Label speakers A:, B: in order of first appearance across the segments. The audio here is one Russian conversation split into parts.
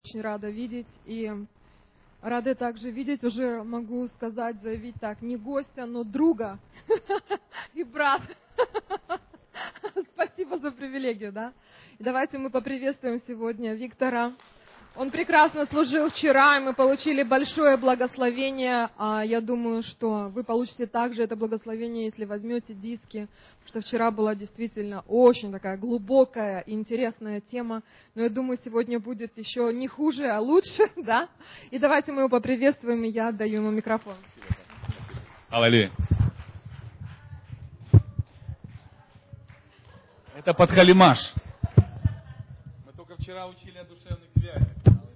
A: очень рада видеть. И рада также видеть, уже могу сказать, заявить так, не гостя, но друга и брата. Спасибо за привилегию, да? И давайте мы поприветствуем сегодня Виктора. Он прекрасно служил вчера, и мы получили большое благословение. Я думаю, что вы получите также это благословение, если возьмете диски, потому что вчера была действительно очень такая глубокая и интересная тема. Но я думаю, сегодня будет еще не хуже, а лучше, да? И давайте мы его поприветствуем, и я отдаю ему микрофон.
B: Аллилуйя. Это подхалимаш. Мы только вчера учили о душевных связях.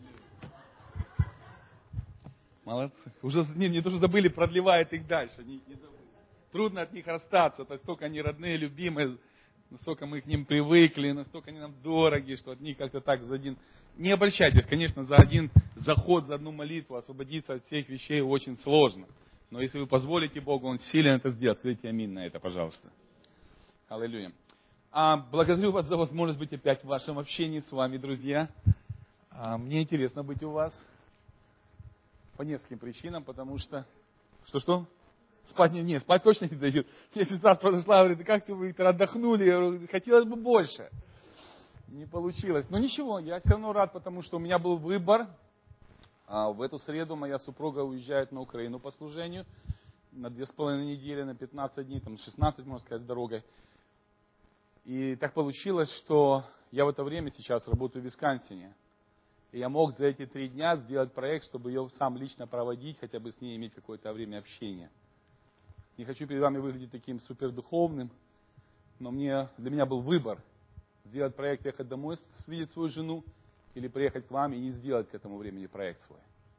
B: Молодцы. Уже не то, что забыли, продлевает их дальше. Не забыли. Трудно от них расстаться. Настолько они родные, любимые, настолько мы к ним привыкли, настолько они нам дороги, что от них как-то так за один... Не обольщайтесь, конечно, за один заход, за одну молитву освободиться от всех вещей очень сложно. Но если вы позволите Богу, Он силен это сделать. Скажите аминь на это, пожалуйста. Аллилуйя. Благодарю вас за возможность быть опять в вашем общении с вами, друзья. Мне интересно быть у вас. По нескольким причинам, потому что... Что? Спать спать точно не дают. Мне сестра подошла, говорит, как ты, Виктор, отдохнули? Я говорю, хотелось бы больше. Не получилось. Но ничего, я все равно рад, потому что у меня был выбор. В эту среду моя супруга уезжает на Украину по служению. На 2,5 недели, на 15 дней, там 16, можно сказать, с дорогой. И так получилось, что я в это время сейчас работаю в Висконсине. И я мог за эти 3 дня сделать проект, чтобы ее сам лично проводить, хотя бы с ней иметь какое-то время общения. Не хочу перед вами выглядеть таким супердуховным, но для меня был выбор сделать проект, ехать домой, видеть свою жену, или приехать к вам и не сделать к этому времени проект свой.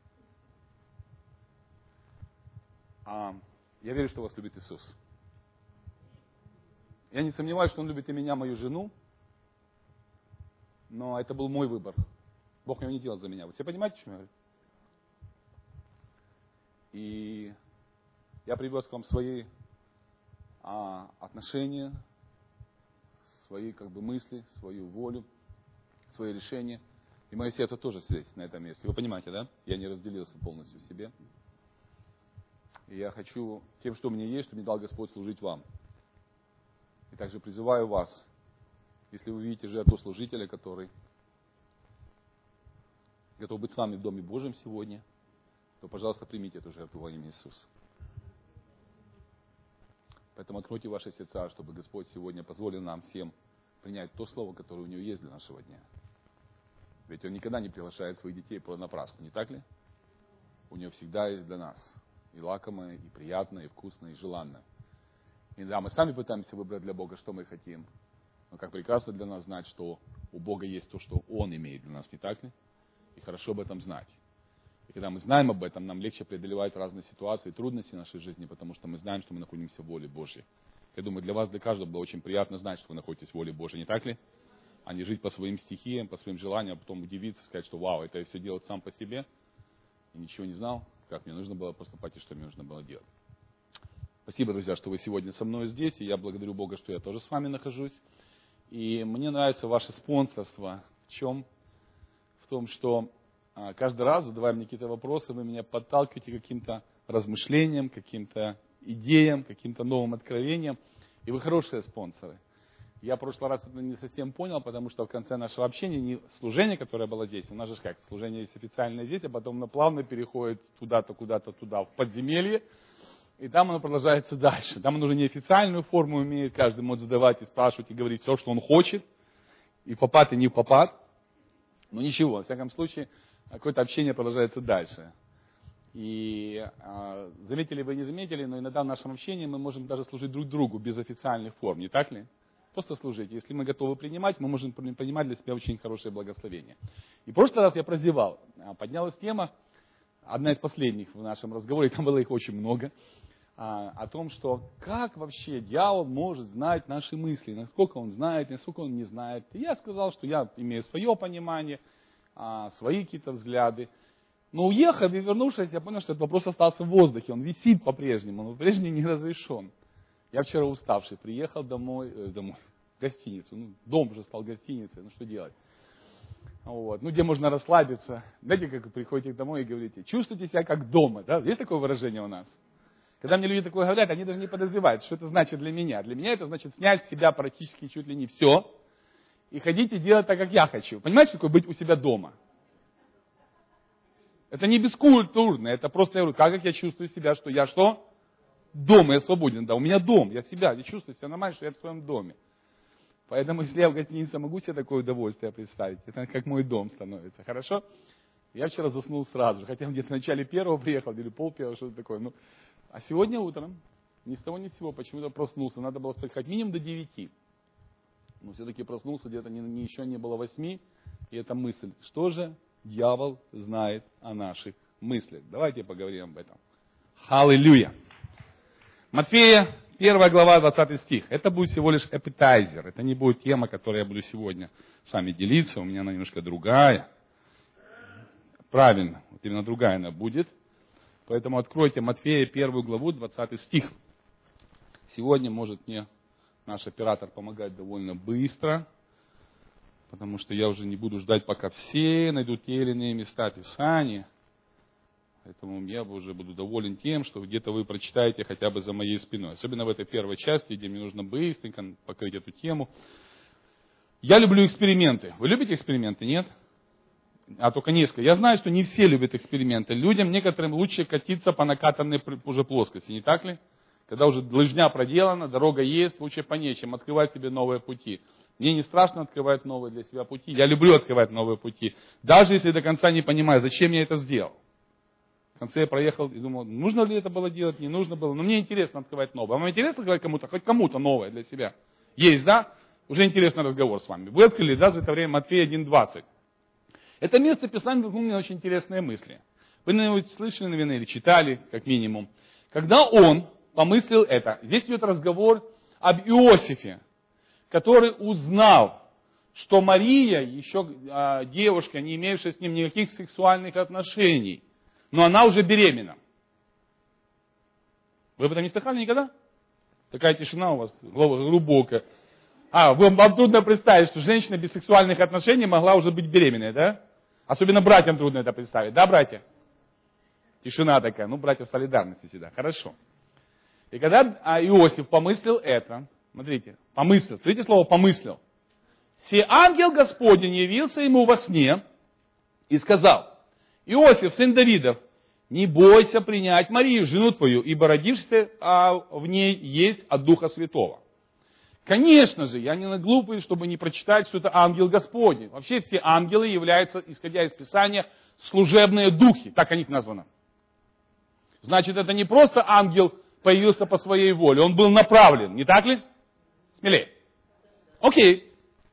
B: Я верю, что вас любит Иисус. Я не сомневаюсь, что Он любит и меня, мою жену, но это был мой выбор. Бог его не делал за меня. Вы все понимаете, что я говорю? И я привез к вам свои отношения, свои мысли, свою волю, свои решения. И мое сердце тоже здесь, на этом месте. Вы понимаете, да? Я не разделился полностью в себе. И я хочу тем, что у меня есть, что мне дал Господь, служить вам. И также призываю вас, если вы видите жертву служителя, который готов быть с вами в Доме Божьем сегодня, то, пожалуйста, примите эту жертву во имя Иисуса. Поэтому откройте ваши сердца, чтобы Господь сегодня позволил нам всем принять то слово, которое у Него есть для нашего дня. Ведь Он никогда не приглашает своих детей понапрасну, не так ли? У Него всегда есть для нас и лакомое, и приятное, и вкусное, и желанное. И да, мы сами пытаемся выбрать для Бога, что мы хотим. Но как прекрасно для нас знать, что у Бога есть то, что Он имеет для нас, не так ли? И хорошо об этом знать. И когда мы знаем об этом, нам легче преодолевать разные ситуации и трудности нашей жизни, потому что мы знаем, что мы находимся в воле Божьей. Я думаю, для вас, для каждого было очень приятно знать, что вы находитесь в воле Божьей, не так ли? А не жить по своим стихиям, по своим желаниям, а потом удивиться, сказать, что вау, это я все делал сам по себе, и ничего не знал, как мне нужно было поступать и что мне нужно было делать. Спасибо, друзья, что вы сегодня со мной здесь, и я благодарю Бога, что я тоже с вами нахожусь. И мне нравится ваше спонсорство. В чем? В том, что каждый раз, задавая мне какие-то вопросы, вы меня подталкиваете к каким-то размышлениям, каким-то идеям, каким-то новым откровениям. И вы хорошие спонсоры. Я в прошлый раз это не совсем понял, потому что в конце нашего общения не служение, которое было здесь, у нас же как, служение есть официальное здесь, а потом оно плавно переходит куда-то, туда, в подземелье, и там оно продолжается дальше. Там оно уже неофициальную форму имеет, каждый может задавать и спрашивать, и говорить все, что он хочет, и в попад, и не в попад. Но ничего, во всяком случае, какое-то общение продолжается дальше. И заметили вы, не заметили, но иногда в нашем общении мы можем даже служить друг другу без официальных форм, не так ли? Просто служить. Если мы готовы принимать, мы можем принимать для себя очень хорошее благословение. И в прошлый раз я прозевал. Поднялась тема, одна из последних в нашем разговоре, там было их очень много, о том, что как вообще дьявол может знать наши мысли, насколько он знает, насколько он не знает. И я сказал, что я имею свое понимание, свои какие-то взгляды. Но уехав и вернувшись, я понял, что этот вопрос остался в воздухе, он висит по-прежнему, он по-прежнему не разрешен. Я вчера уставший приехал домой, в гостиницу, дом уже стал гостиницей, что делать. Вот. Ну, где можно расслабиться. Знаете, как вы приходите домой и говорите, чувствуйте себя как дома. Да? Есть такое выражение у нас? Когда мне люди такое говорят, они даже не подозревают, что это значит для меня. Для меня это значит снять с себя практически чуть ли не все и ходить и делать так, как я хочу. Понимаете, что такое быть у себя дома? Это не бескультурно, это просто я говорю, как я чувствую себя, что я что? Дома, я свободен, да, у меня дом, я чувствую себя нормально, что я в своем доме. Поэтому, если я в гостинице могу себе такое удовольствие представить, это как мой дом становится, хорошо? Я вчера заснул сразу же, хотя где-то в начале первого приехал, или полпервого, что-то такое. Ну, а сегодня утром, ни с того ни с сего, почему-то проснулся, надо было спать хоть минимум до 9. Но все-таки проснулся, где-то еще не было 8, и эта мысль, что же дьявол знает о наших мыслях? Давайте поговорим об этом. Аллилуйя! Матфея, 1 глава, 20 стих. Это будет всего лишь appetizer. Это не будет тема, которой я буду сегодня с вами делиться. У меня она немножко другая. Правильно, вот именно другая она будет. Поэтому откройте Матфея, 1 главу, 20 стих. Сегодня может мне наш оператор помогать довольно быстро, потому что я уже не буду ждать, пока все найдут те или иные места Писания. Поэтому я уже буду доволен тем, что где-то вы прочитаете хотя бы за моей спиной. Особенно в этой первой части, где мне нужно быстренько покрыть эту тему. Я люблю эксперименты. Вы любите эксперименты, нет? А только несколько. Я знаю, что не все любят эксперименты. Людям, некоторым лучше катиться по накатанной уже плоскости, не так ли? Когда уже лыжня проделана, дорога есть, лучше по ней, чем открывать себе новые пути. Мне не страшно открывать новые для себя пути. Я люблю открывать новые пути. Даже если до конца не понимаю, зачем я это сделал. В конце я проехал и думал, нужно ли это было делать, не нужно было. Но мне интересно открывать новое. А вам интересно открывать кому-то, хоть кому-то новое для себя? Есть, да? Уже интересный разговор с вами. Вы открыли, да, за это время Матфея 1:20. Это место Писания толкнуло мне очень интересные мысли. Вы, наверное, слышали, наверное, или читали, как минимум. Когда он помыслил это, здесь идет разговор об Иосифе, который узнал, что Мария, еще девушка, не имеющая с ним никаких сексуальных отношений, но она уже беременна. Вы об этом не слыхали никогда? Такая тишина у вас глубокая. Вам трудно представить, что женщина без сексуальных отношений могла уже быть беременной, да? Особенно братьям трудно это представить, да, братья? Тишина такая, братья солидарности всегда, хорошо. И когда Иосиф помыслил это, смотрите, смотрите слово «помыслил». «Се ангел Господень явился ему во сне и сказал, Иосиф, сын Давидов, не бойся принять Марию, жену твою, ибо родившийся в ней есть от Духа Святого». Конечно же, я не глупый, чтобы не прочитать, что это ангел Господень. Вообще все ангелы являются, исходя из Писания, служебные духи, так о них названо. Значит, это не просто ангел появился по своей воле, он был направлен, не так ли? Смелее. Окей.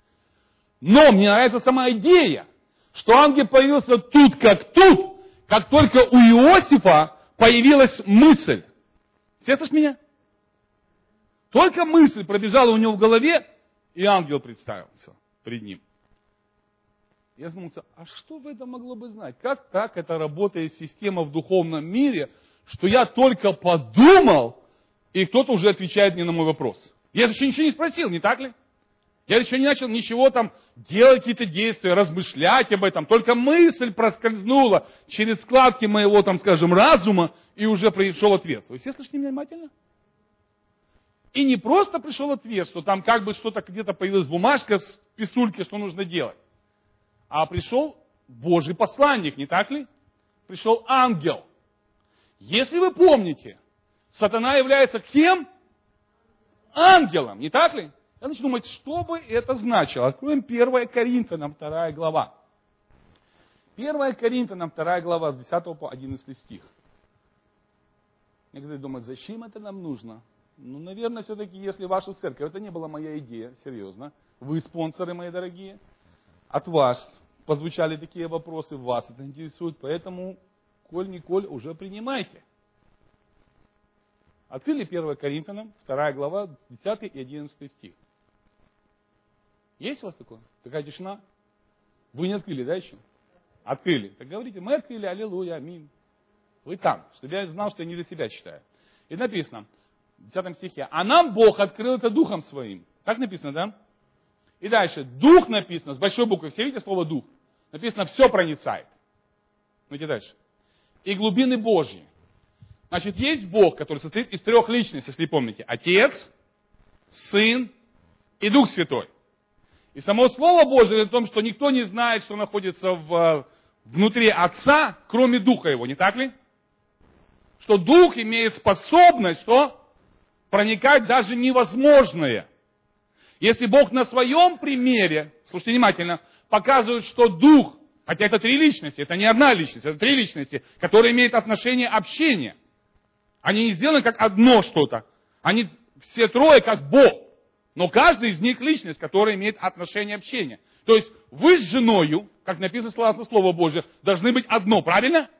B: Но мне нравится сама идея, что ангел появился тут, как только у Иосифа появилась мысль. Слышишь меня? Только мысль пробежала у него в голове, и ангел представился пред ним. Я задумался, а что в этом могло бы знать? Как так это работает система в духовном мире, что я только подумал, и кто-то уже отвечает мне на мой вопрос? Я еще ничего не спросил, не так ли? Я еще не начал ничего там делать, какие-то действия, размышлять об этом. Только мысль проскользнула через складки моего, разума, и уже пришел ответ. Вы все слышите меня внимательно? И не просто пришел ответ, что там что-то где-то появилась бумажка с писульки, что нужно делать. А пришел Божий посланник, не так ли? Пришел ангел. Если вы помните, сатана является кем? Ангелом, не так ли? Я начну думать, что бы это значило. Откроем 1 Коринфянам 2 глава. 1 Коринфянам 2 глава, с 10 по 11 стих. Некоторые думают, зачем это нам нужно? Наверное, все-таки, если вашу церковь, это не была моя идея, серьезно. Вы спонсоры, мои дорогие. От вас позвучали такие вопросы, вас это интересует, поэтому, коль-николь, уже принимайте. Открыли 1 Коринфянам, 2 глава, 10 и 11 стих. Есть у вас такое? Такая тишина? Вы не открыли, да, еще? Открыли. Так говорите, мы открыли, аллилуйя, аминь. Вы там, чтобы я знал, что я не для себя читаю. И написано, в 10 стихе, а нам Бог открыл это Духом Своим. Так написано, да? И дальше, Дух написано, с большой буквы, все видите слово Дух? Написано, все проницает. Идите дальше. И глубины Божьи. Значит, есть Бог, который состоит из 3 личностей, если помните. Отец, Сын и Дух Святой. И само Слово Божие говорит о том, что никто не знает, что находится внутри Отца, кроме Духа Его, не так ли? Что Дух имеет способность, что проникать даже невозможное. Если Бог на своем примере, слушайте внимательно, показывает, что Дух, хотя это 3 личности, это не одна личность, это 3 личности, которые имеют отношение общения. Они не сделаны как одно что-то. Они все 3 как Бог. Но каждый из них личность, которая имеет отношение общения. То есть вы с женою, как написано согласно Слову Божие, должны быть одно, правильно?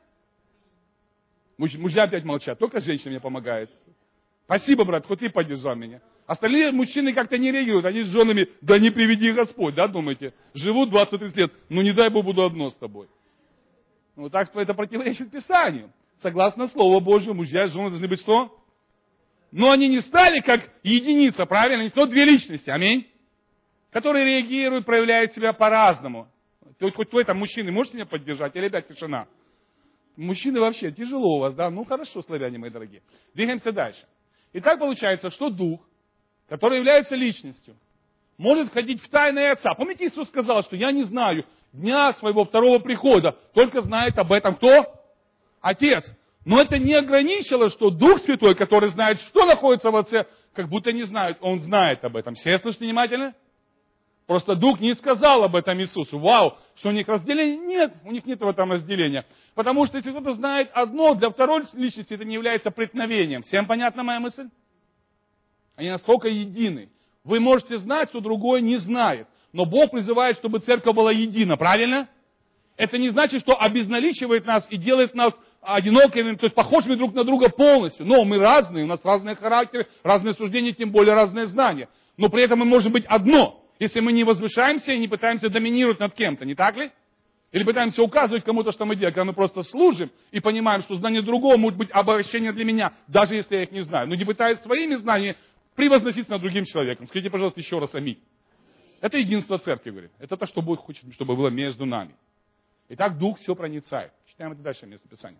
B: Мужья опять молчат, только женщина мне помогает. Спасибо, брат, хоть ты поддержал меня. Остальные мужчины как-то не реагируют, они с женами, да не приведи Господь, да, думаете? Живут 20-30 лет, ну не дай Бог буду одно с тобой. Ну так что это противоречит Писанию. Согласно Слову Божьему, мужья и жены должны быть что? Но они не стали как единица, правильно? Они снова 2 личности, аминь. Которые реагируют, проявляют себя по-разному. Хоть вы там, мужчины, можете меня поддержать? Или опять тишина? Мужчины вообще, тяжело у вас, да? Ну хорошо, славяне мои дорогие. Двигаемся дальше. Итак, получается, что Дух, который является личностью, может входить в тайны Отца. Помните, Иисус сказал, что я не знаю дня своего 2-го прихода, только знает об этом кто? Отец. Но это не ограничило, что Дух Святой, который знает, что находится в Отце, как будто не знает. Он знает об этом. Все слышите внимательно? Просто Дух не сказал об этом Иисусу. Вау, что у них разделение? Нет, у них нет в этом разделения. Потому что если кто-то знает одно, для второй личности это не является преткновением. Всем понятна моя мысль? Они настолько едины. Вы можете знать, что другой не знает. Но Бог призывает, чтобы церковь была едина. Правильно? Это не значит, что обезналичивает нас и делает нас одинокими, то есть похожими друг на друга полностью. Но мы разные, у нас разные характеры, разные суждения, тем более разные знания. Но при этом мы можем быть одно, если мы не возвышаемся и не пытаемся доминировать над кем-то, не так ли? Или пытаемся указывать кому-то, что мы делаем, когда мы просто служим и понимаем, что знание другого может быть обогащение для меня, даже если я их не знаю. Но не пытаясь своими знаниями превозноситься над другим человеком. Скажите, пожалуйста, еще раз аминь. Это единство церкви, говорит. Это то, что Бог хочет, чтобы было между нами. Итак, Дух все проницает. Читаем это дальше, место Писания.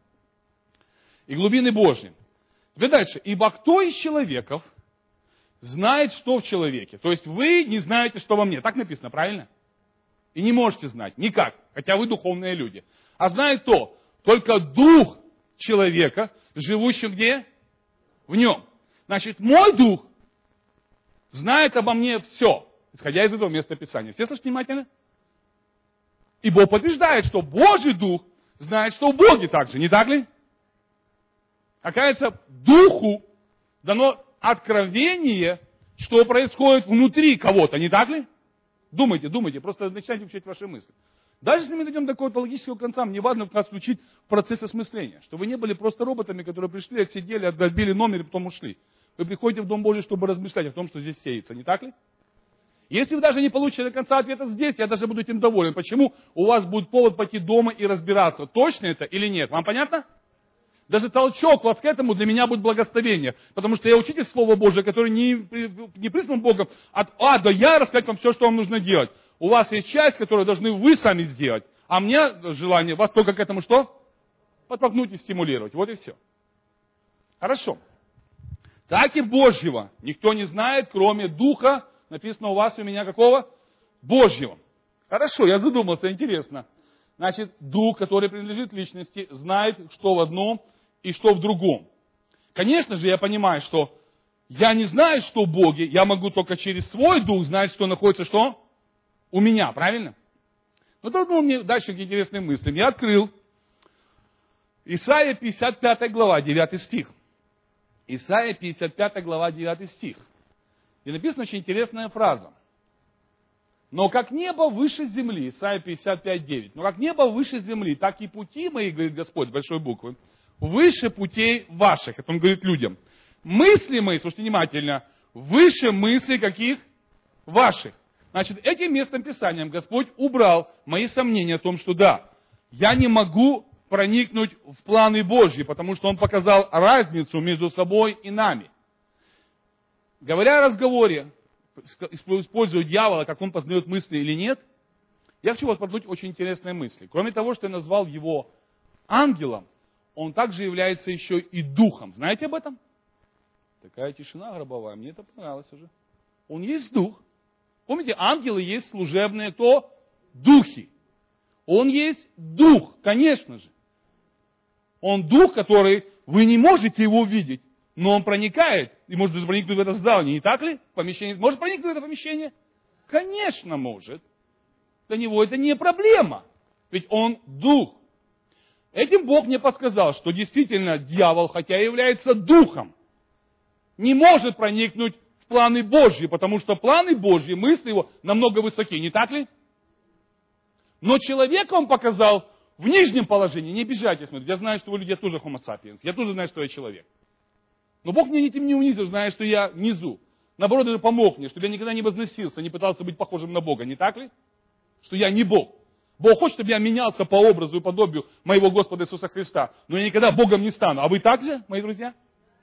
B: И глубины Божьи. Теперь дальше. Ибо кто из человеков знает, что в человеке? То есть вы не знаете, что во мне. Так написано, правильно? И не можете знать. Никак. Хотя вы духовные люди. А знает то, только Дух человека, живущий где? В нем. Значит, мой Дух знает обо мне все. Исходя из этого места Писания. Все слышите внимательно? И Бог подтверждает, что Божий Дух знает, что в Боге также. Не так ли? Оказывается, Духу дано откровение, что происходит внутри кого-то, не так ли? Думайте, просто начинайте включать ваши мысли. Даже если мы дойдем до какого-то логического конца, мне важно нас включить в процесс осмысления, чтобы вы не были просто роботами, которые пришли, отсидели, отдолбили номер и потом ушли. Вы приходите в Дом Божий, чтобы размышлять о том, что здесь сеется, не так ли? Если вы даже не получите до конца ответа здесь, я даже буду этим доволен. Почему? У вас будет повод пойти дома и разбираться, точно это или нет. Вам понятно? Даже толчок вас к этому для меня будет благословение. Потому что я учитель Слова Божия, который не призван Богом от А до Я рассказать вам все, что вам нужно делать. У вас есть часть, которую должны вы сами сделать. А мне желание вас только к этому что? Подтолкнуть и стимулировать. Вот и все. Хорошо. Так и Божьего никто не знает, кроме Духа. Написано у вас и у меня какого? Божьего. Хорошо, я задумался, интересно. Значит, Дух, который принадлежит личности, знает, что в одном и что в другом. Конечно же, я понимаю, что я не знаю, что в Боге, я могу только через свой Дух знать, что находится что? У меня, правильно? Ну, тут мне дальше интересные мысли. Я открыл Исайя 55 глава, 9 стих. Исайя 55 глава, 9 стих. И написана очень интересная фраза. Но как небо выше земли, Исайя 55, 9. Но как небо выше земли, так и пути мои, говорит Господь, с большой буквы, выше путей ваших. Это он говорит людям. Мысли мои, слушайте внимательно, выше мыслей каких? Ваших. Значит, этим местом Писанием Господь убрал мои сомнения о том, что да, я не могу проникнуть в планы Божьи, потому что Он показал разницу между собой и нами. Говоря о разговоре, используя дьявола, как он познает мысли или нет, Я хочу вас подвлечь очень интересные мысли. Кроме того, что я назвал его ангелом, он также является еще и духом. Знаете об этом? Такая тишина гробовая, мне это понравилось уже. Он есть дух. Помните, ангелы есть служебные кто? Духи. Он есть дух, конечно же. Он дух, который вы не можете его видеть, но он проникает, и может даже проникнуть в это здание, не так ли? Помещение. Может проникнуть в это помещение? Конечно, может. Для него это не проблема, ведь он дух. Этим Бог мне подсказал, что действительно дьявол, хотя и является духом, не может проникнуть в планы Божьи, потому что планы Божьи, мысли его намного высоки, не так ли? Но человека он показал в нижнем положении. Не обижайтесь, смотрите, я знаю, что вы люди, я тоже homo sapiens, я тоже знаю, что я человек. Но Бог меня этим не унизил, зная, что я внизу. Наоборот, даже помог мне, чтобы я никогда не возносился, не пытался быть похожим на Бога, не так ли? Что я не Бог. Бог хочет, чтобы я менялся по образу и подобию моего Господа Иисуса Христа. Но я никогда Богом не стану. А вы так же, мои друзья?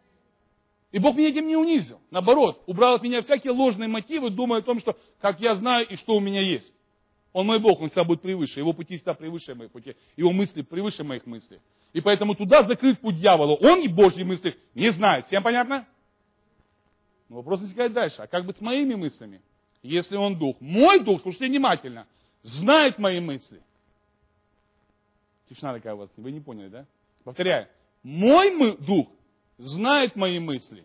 B: И Бог меня этим не унизил. Наоборот, убрал от меня всякие ложные мотивы, думая о том, что как я знаю и что у меня есть. Он мой Бог, Он всегда будет превыше. Его пути всегда превыше моих путей. Его мысли превыше моих мыслей. И поэтому туда закрыт путь дьявола. Он и Божьи мысли не знает. Всем понятно? Но вопрос возникает дальше. А как быть с моими мыслями? Если он дух. Мой дух, слушайте внимательно, знает мои мысли. Тишина такая у вас, вы не поняли, да? Повторяю. Мой дух знает мои мысли.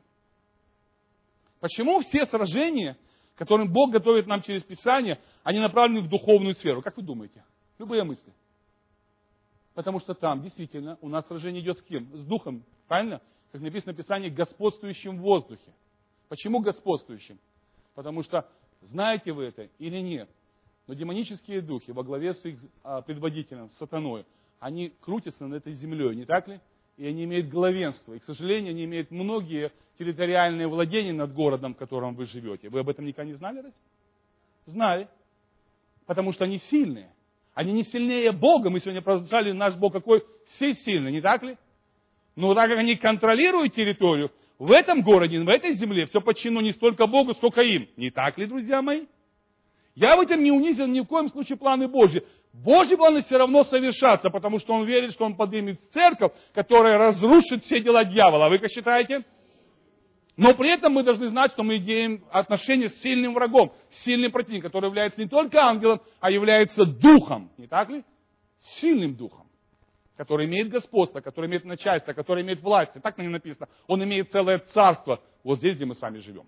B: Почему все сражения, которым Бог готовит нам через Писание, они направлены в духовную сферу? Как вы думаете? Любые мысли. Потому что там действительно у нас сражение идет с кем? С духом, правильно? Как написано в Писании, господствующим в воздухе. Почему господствующим? Потому что, знаете вы это или нет, но демонические духи во главе с их предводителем, сатаной, они крутятся над этой землей, не так ли? И они имеют главенство. И, к сожалению, они имеют многие территориальные владения над городом, в котором вы живете. Вы об этом никогда не знали, разве? Знали. Потому что они сильные. Они не сильнее Бога. Мы сегодня провозглашали, наш Бог какой? Всесильный, не так ли? Но так как они контролируют территорию, в этом городе, в этой земле все подчинено не столько Богу, сколько им. Не так ли, друзья мои? Я в этом не унизил ни в коем случае планы Божьи. Божьи планы все равно совершатся, потому что он верит, что он поднимет церковь, которая разрушит все дела дьявола. Вы как считаете? Но при этом мы должны знать, что мы имеем отношение с сильным врагом, с сильным противником, который является не только ангелом, а является духом. Не так ли? Сильным духом, который имеет господство, который имеет начальство, который имеет власть. Так на нем написано. Он имеет целое царство вот здесь, где мы с вами живем.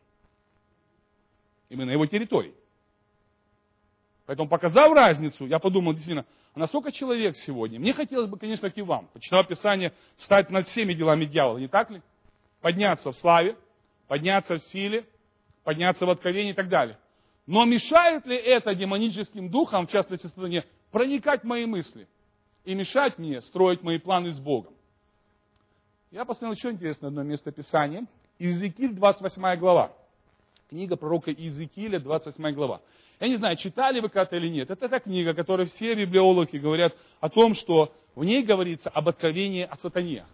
B: И мы на его территории. Поэтому, показав разницу, я подумал, действительно, а насколько человек сегодня, мне хотелось бы, конечно, как и вам, почитав Писание, стать над всеми делами дьявола, не так ли? Подняться в славе, подняться в силе, подняться в откровении и так далее. Но мешает ли это демоническим духам, в частности, сатане, проникать в мои мысли и мешать мне строить мои планы с Богом? Я посмотрел еще интересное одно место Писания. Иезекииль, 28 глава. Книга пророка Иезекииля, 28 глава. Я не знаю, читали вы когда-то или нет. Это та книга, в которой все библиологи говорят о том, что в ней говорится об откровении о сатане.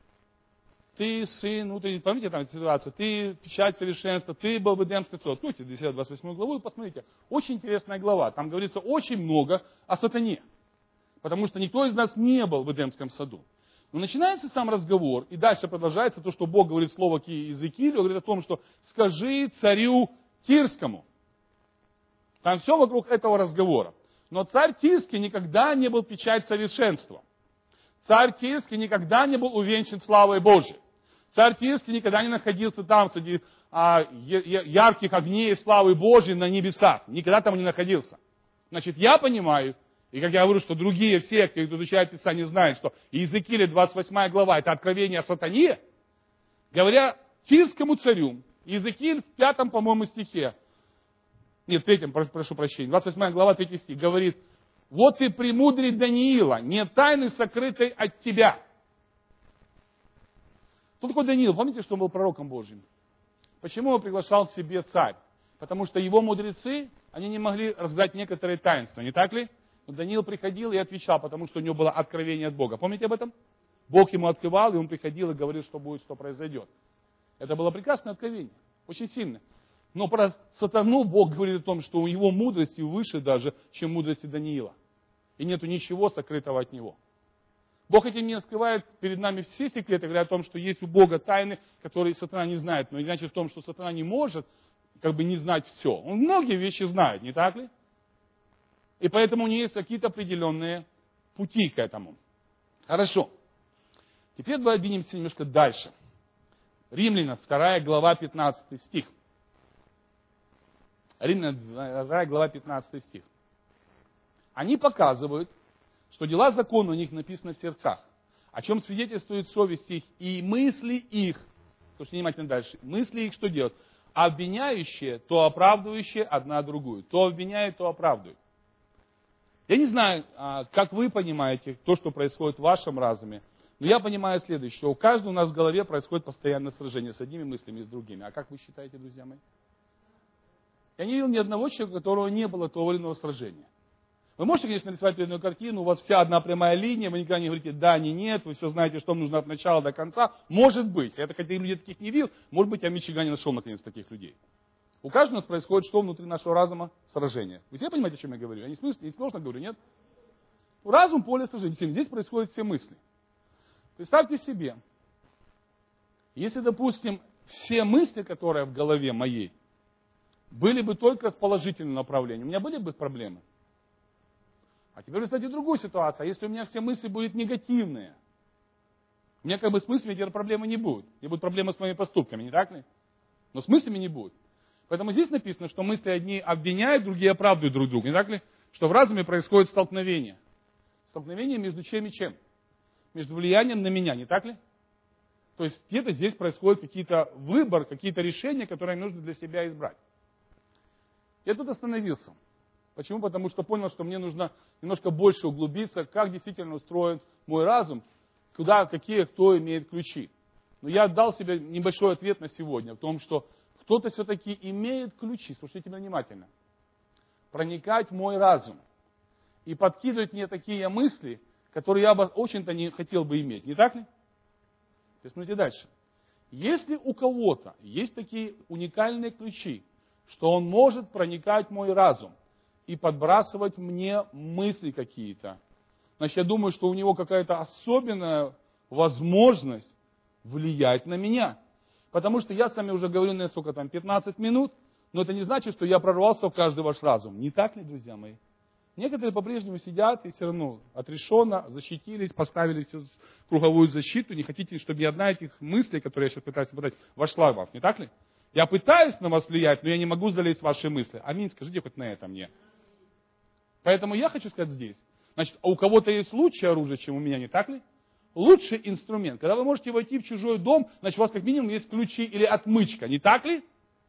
B: Ты сын, ты помните там ситуацию, ты печать совершенства, ты был в Эдемском саду. Откройте 28 главу и посмотрите. Очень интересная глава. Там говорится очень много о сатане. Потому что никто из нас не был в Эдемском саду. Но начинается сам разговор, и дальше продолжается то, что Бог говорит слово к Иезекиилю, говорит о том, что скажи царю Тирскому. Там все вокруг этого разговора. Но царь Тирский никогда не был печать совершенства. Царь Тирский никогда не был увенчан славой Божией. Царь Тирский никогда не находился там среди ярких огней славы Божьей на небесах. Никогда там не находился. Значит, я понимаю, и как я говорю, что другие все, кто изучает Писание, знают, что Иезекииля 28 глава, это откровение о сатане, говоря Тирскому царю, Иезекииль в 5, по-моему, стихе, нет, в 3, прошу прощения, 28 глава, 3 стих, говорит, вот ты премудрый Даниила, нет тайны, сокрытой от тебя. Кто такой Даниил? Помните, что он был пророком Божьим? Почему его приглашал к себе царь? Потому что его мудрецы, они не могли разгадать некоторые таинства, не так ли? Но Даниил приходил и отвечал, потому что у него было откровение от Бога. Помните об этом? Бог ему открывал, и он приходил и говорил, что будет, что произойдет. Это было прекрасное откровение, очень сильное. Но про сатану Бог говорит о том, что у его мудрости выше даже, чем мудрости Даниила. И нету ничего сокрытого от него. Бог этим не раскрывает перед нами все секреты, говоря о том, что есть у Бога тайны, которые сатана не знает. Но иначе в том, что сатана не может не знать все. Он многие вещи знает, не так ли? И поэтому у него есть какие-то определенные пути к этому. Хорошо. Теперь давай двинемся немножко дальше. Римлянам, 2 глава, 15 стих. Римлянам, 2 глава, 15 стих. Они показывают, что дела закона у них написаны в сердцах, о чем свидетельствует совесть их и мысли их. Слушайте внимательно дальше. Мысли их что делают? Обвиняющие, то оправдывающие одна другую. То обвиняют, то оправдывают. Я не знаю, как вы понимаете то, что происходит в вашем разуме, но я понимаю следующее, что у каждого у нас в голове происходит постоянное сражение с одними мыслями и с другими. А как вы считаете, друзья мои? Я не видел ни одного человека, у которого не было того или иного сражения. Вы можете, конечно, нарисовать перед одну картину, у вас вся одна прямая линия, вы никогда не говорите да, не нет, вы все знаете, что нужно от начала до конца. Может быть, я хотя людей таких не видел, может быть, я в Мичигане нашел наконец таких людей. У каждого у нас происходит, что внутри нашего разума? Сражение. Вы все понимаете, о чем я говорю? Я не сложно говорю, нет? Разум, поле сражения. Здесь происходят все мысли. Представьте себе, если, допустим, все мысли, которые в голове моей, были бы только с положительным направлением, у меня были бы проблемы? А теперь представьте другую ситуацию. А если у меня все мысли будут негативные? У меня с мыслями эти проблемы не будут. Не будут проблемы с моими поступками, не так ли? Но с мыслями не будет. Поэтому здесь написано, что мысли одни обвиняют, другие оправдывают друг друга. Не так ли? Что в разуме происходит столкновение. Столкновение между чем и чем? Между влиянием на меня, не так ли? То есть где-то здесь происходит какие-то выбор, какие-то решения, которые нужно для себя избрать. Я тут остановился. Почему? Потому что понял, что мне нужно немножко больше углубиться, как действительно устроен мой разум, куда, какие, кто имеет ключи. Но я дал себе небольшой ответ на сегодня, в том, что кто-то все-таки имеет ключи, слушайте меня внимательно, проникать в мой разум и подкидывать мне такие мысли, которые я бы очень-то не хотел бы иметь. Не так ли? Теперь смотрите дальше. Если у кого-то есть такие уникальные ключи, что он может проникать в мой разум и подбрасывать мне мысли какие-то, значит, я думаю, что у него какая-то особенная возможность влиять на меня. Потому что я с вами уже говорю, 15 минут, но это не значит, что я прорвался в каждый ваш разум. Не так ли, друзья мои? Некоторые по-прежнему сидят и все равно отрешенно защитились, поставили всю круговую защиту, не хотите, чтобы ни одна из этих мыслей, которые я сейчас пытаюсь подать, вошла в вас. Не так ли? Я пытаюсь на вас влиять, но я не могу залезть в ваши мысли. Аминь, скажите хоть на это мне. Поэтому я хочу сказать здесь. Значит, у кого-то есть лучшее оружие, чем у меня, не так ли? Лучший инструмент. Когда вы можете войти в чужой дом, значит, у вас как минимум есть ключи или отмычка, не так ли?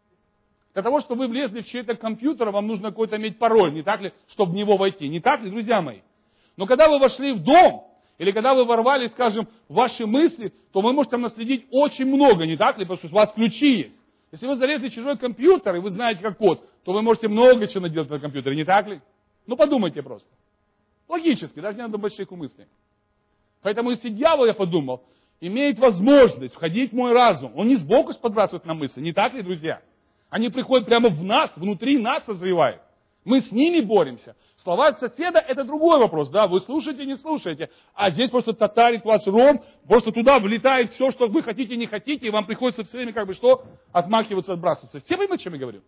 B: Для того, чтобы вы влезли в чей-то компьютер, вам нужно какой-то иметь пароль, не так ли, чтобы в него войти. Не так ли, друзья мои? Но когда вы вошли в дом, или когда вы ворвали, скажем, в ваши мысли, то вы можете там наследить очень много, не так ли, потому что у вас ключи есть. Если вы залезли в чужой компьютер, и вы знаете как код, то вы можете много чего наделать на компьютере, не так ли? Ну подумайте просто. Логически, даже не надо больших мыслей. Поэтому если дьявол, я подумал, имеет возможность входить в мой разум, он не сбоку подбрасывает на мысли, не так ли, друзья? Они приходят прямо в нас, внутри нас созревают. Мы с ними боремся. Слова соседа – это другой вопрос, да, вы слушаете, не слушаете. А здесь просто татарит вас ром, просто туда влетает все, что вы хотите, не хотите, и вам приходится все время отмахиваться, отбрасываться. Все понимаете, о чем я говорю?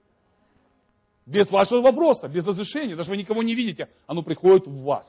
B: Без вашего вопроса, без разрешения, даже вы никого не видите, оно приходит в вас.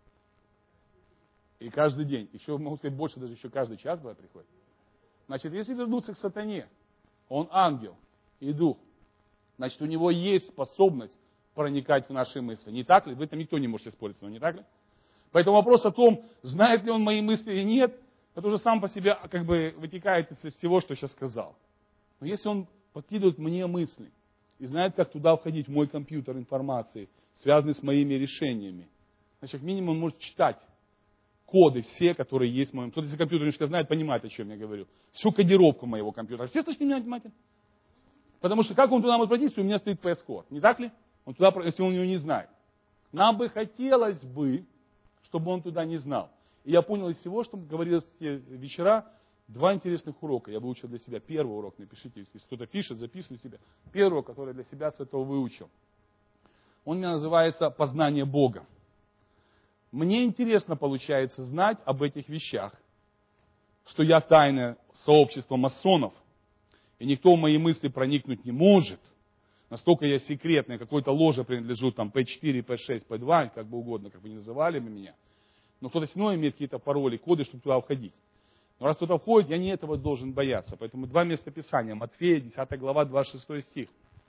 B: И каждый день, еще могу сказать больше, даже еще каждый час бывает приходит. Значит, если вернуться к сатане, он ангел и дух, значит, у него есть способность проникать в наши мысли. Не так ли? В этом никто не может спорить, но не так ли? Поэтому вопрос о том, знает ли он мои мысли или нет, это уже сам по себе вытекает из всего, что я сейчас сказал. Но если он подкидывает мне мысли и знает, как туда входить, в мой компьютер информации, связанный с моими решениями, значит, минимум он может читать коды все, которые есть в моем... Кто-то, если компьютер немножко знает, понимает, о чем я говорю. Всю кодировку моего компьютера. Все слышите меня внимательно? Потому что как он туда может пройти, если у меня стоит PS-код? Не так ли? Он туда, если он его не знает. Нам бы хотелось бы, чтобы он туда не знал. И я понял из всего, что говорилось в те вечера, 2 интересных урока я выучил для себя. Первый урок, напишите, если кто-то пишет, записывайте себе. Первый урок, который я для себя с этого выучил. Он у меня называется «Познание Бога». Мне интересно, получается, знать об этих вещах, что я тайное сообщество масонов, и никто в мои мысли проникнуть не может. Настолько я секретный, какой-то ложе принадлежу, там, P4, P6, P2, как бы угодно, как бы ни называли бы меня. Но кто-то все равно имеет какие-то пароли, коды, чтобы туда входить. Но раз кто-то входит, я не этого должен бояться. Поэтому 2 места Писания. Матфея, 10 глава, 26 стих.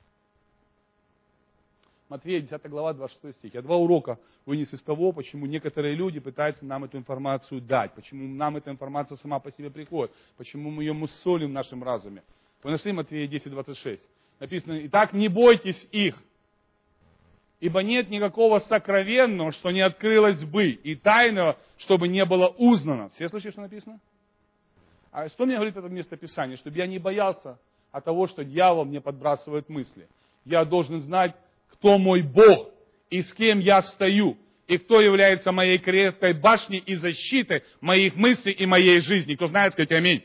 B: Матфея, 10 глава, 26 стих. Я 2 урока вынес из того, почему некоторые люди пытаются нам эту информацию дать. Почему нам эта информация сама по себе приходит. Почему мы ее мусолим в нашем разуме. Вы нашли Матфея 10, 26? Написано: «Итак, не бойтесь их, ибо нет никакого сокровенного, что не открылось бы, и тайного, чтобы не было узнано». Все слышали, что написано? А что мне говорит это место Писания? Чтобы я не боялся от того, что дьявол мне подбрасывает мысли. Я должен знать, кто мой Бог, и с кем я стою, и кто является моей крепкой башней и защитой моих мыслей и моей жизни. Кто знает, скажите аминь.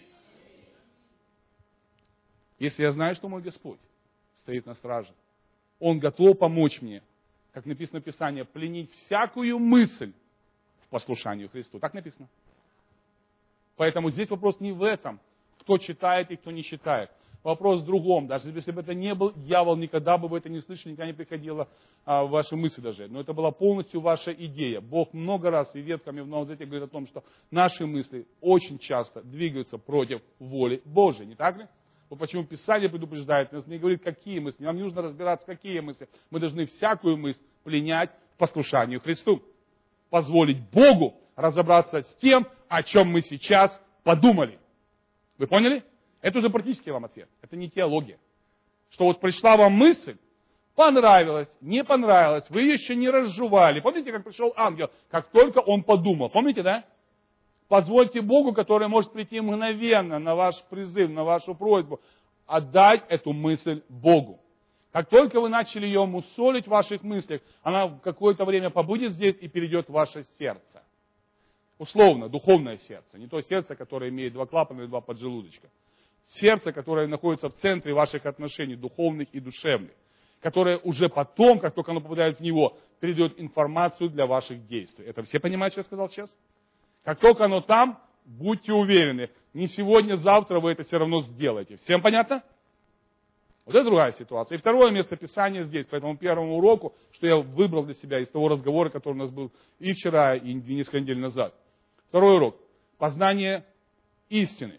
B: Если я знаю, что мой Господь стоит на страже, Он готов помочь мне, как написано в Писании, пленить всякую мысль в послушании Христу. Так написано. Поэтому здесь вопрос не в этом, кто читает и кто не читает. Вопрос в другом. Даже если бы это не был дьявол, никогда бы вы это не слышали, никогда не приходило в ваши мысли даже. Но это была полностью ваша идея. Бог много раз и в Ветхом, и в Новом Завете говорит о том, что наши мысли очень часто двигаются против воли Божьей. Не так ли? Вот почему Писание предупреждает нас, не говорит, какие мысли. Нам не нужно разбираться, какие мысли. Мы должны всякую мысль пленять в послушанию Христу. Позволить Богу разобраться с тем, о чем мы сейчас подумали. Вы поняли? Это уже практически вам ответ. Это не теология. Что вот пришла вам мысль, понравилась, не понравилась, вы ее еще не разжевали. Помните, как пришел ангел? Как только он подумал. Помните, да? Позвольте Богу, который может прийти мгновенно на ваш призыв, на вашу просьбу, отдать эту мысль Богу. Как только вы начали ее мусолить в ваших мыслях, она в какое-то время побудет здесь и перейдет в ваше сердце. Условно, духовное сердце. Не то сердце, которое имеет 2 клапана и 2 поджелудочка. Сердце, которое находится в центре ваших отношений, духовных и душевных. Которое уже потом, как только оно попадает в него, передает информацию для ваших действий. Это все понимают, что я сказал сейчас? Как только оно там, будьте уверены, не сегодня, завтра вы это все равно сделаете. Всем понятно? Вот это другая ситуация. И второе место Писания здесь, по этому первому уроку, что я выбрал для себя из того разговора, который у нас был и вчера, и несколько недель назад. Второй урок. Познание истины.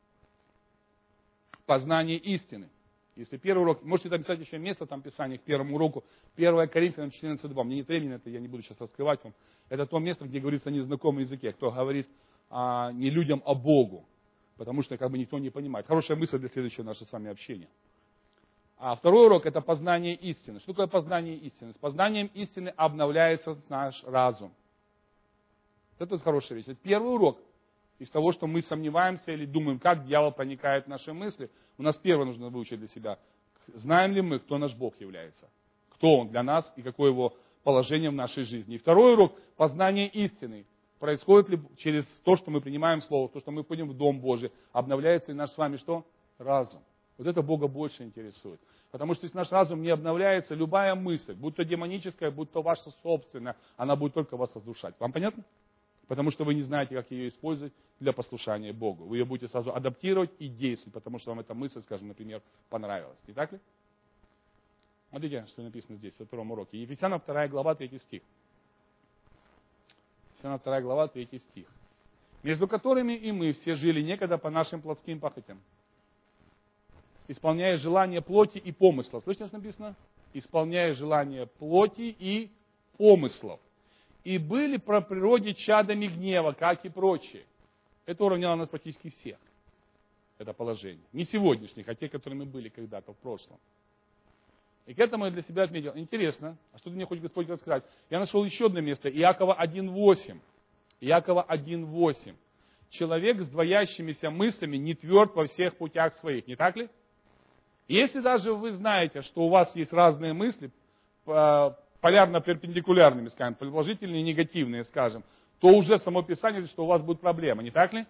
B: Познание истины. Если первый урок, можете написать еще место там Писания к первому уроку, 1 Коринфянам 14:2. Мне нет времени на это, я не буду сейчас раскрывать вам. Это то место, где говорится о незнакомом языке, кто говорит не людям, а Богу. Потому что как бы никто не понимает. Хорошая мысль для следующего нашего с вами общения. А второй урок – это познание истины. Что такое познание истины? С познанием истины обновляется наш разум. Это хорошая вещь. Это первый урок из того, что мы сомневаемся или думаем, как дьявол проникает в наши мысли. У нас первое нужно выучить для себя. Знаем ли мы, кто наш Бог является? Кто Он для нас и какое Его положение в нашей жизни. И второй урок – познание истины. Происходит ли через то, что мы принимаем Слово, то, что мы ходим в Дом Божий, обновляется ли наш с вами что? Разум. Вот это Бога больше интересует. Потому что если наш разум не обновляется, любая мысль, будь то демоническая, будь то ваша собственная, она будет только вас разрушать. Вам понятно? Потому что вы не знаете, как ее использовать для послушания Богу. Вы ее будете сразу адаптировать и действовать, потому что вам эта мысль, скажем, например, понравилась. Не так ли? Смотрите, что написано здесь, во втором уроке. Ефесянам 2 глава, 3 стих. Ефесянам 2 глава, 3 стих. «Между которыми и мы все жили некогда по нашим плотским похотям, исполняя желания плоти и помыслов». Слышите, что написано? Исполняя желания плоти и помыслов. И были по природе чадами гнева, как и прочие. Это уравняло нас практически всех. Это положение. Не сегодняшних, а те, которыми были когда-то в прошлом. И к этому я для себя отметил. Интересно, а что мне хочет Господь рассказать? Я нашел еще одно место. Иакова 1:8. Иакова 1:8. Человек с двоящимися мыслями не тверд во всех путях своих. Не так ли? Если даже вы знаете, что у вас есть разные мысли, полярно-перпендикулярными, скажем, положительные и негативные, скажем, то уже само Писание говорит, что у вас будут проблемы, не так ли?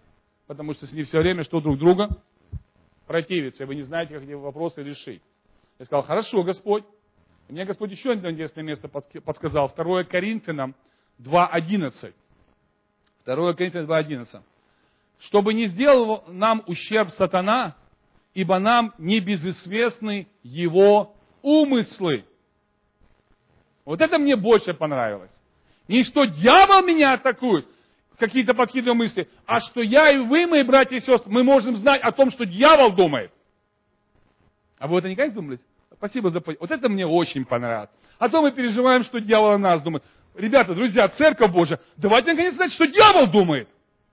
B: потому что с ними все время что друг друга противятся, и вы не знаете, как эти вопросы решить. Я сказал, хорошо, Господь. И мне Господь еще одно интересное место подсказал. 2 Коринфянам 2:11. 2 Коринфянам 2:11. Чтобы не сделал нам ущерб сатана, ибо нам не безызвестны его умыслы. Вот это мне больше понравилось. Не что дьявол меня атакует, какие-то подкидные мысли, а что я и вы, мои братья и сестры, мы можем знать о том, что дьявол думает. А вы это никогда не думали? Спасибо за понимание. Вот это мне очень понравилось. А то мы переживаем, что дьявол о нас думает. Ребята, друзья, Церковь Божия, давайте наконец знать, что дьявол думает.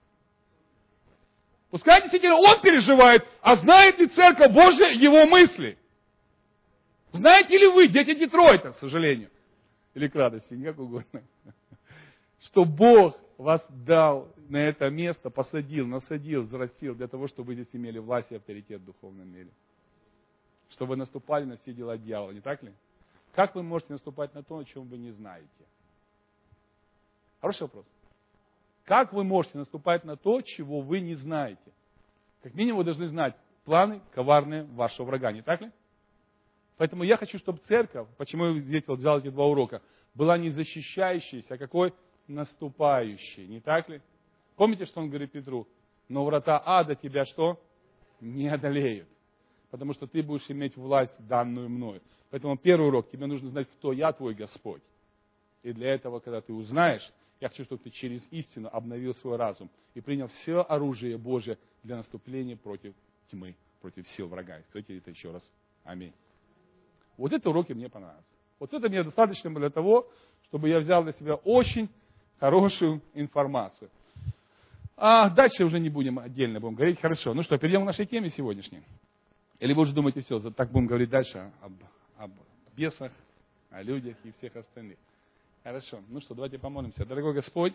B: Пускай действительно он переживает, а знает ли Церковь Божия его мысли? Знаете ли вы, дети Детройта, к сожалению, или к радости, как угодно, что Бог вас дал на это место, посадил, насадил, взрастил, для того, чтобы вы здесь имели власть и авторитет в духовном мире. Чтобы вы наступали на все дела дьявола, не так ли? Как вы можете наступать на то, о чем вы не знаете? Хороший вопрос. Как вы можете наступать на то, чего вы не знаете? Как минимум вы должны знать планы коварные вашего врага, не так ли? Поэтому я хочу, чтобы церковь, почему я взял эти 2 урока, была не защищающейся, а какой? Наступающей, не так ли? Помните, что он говорит Петру? Но врата ада тебя что? Не одолеют. Потому что ты будешь иметь власть, данную мною. Поэтому первый урок, тебе нужно знать, кто я, твой Господь. И для этого, когда ты узнаешь, я хочу, чтобы ты через истину обновил свой разум и принял все оружие Божие для наступления против тьмы, против сил врага. Скажите это еще раз. Аминь. Вот это уроки мне понравились. Вот это мне достаточно было для того, чтобы я взял для себя очень хорошую информацию. А дальше уже не будем отдельно будем говорить. Хорошо. Ну что, перейдем к нашей теме сегодняшней. Или вы уже думаете, все, так будем говорить дальше об бесах, о людях и всех остальных. Хорошо. Ну что, давайте помолимся. Дорогой Господь,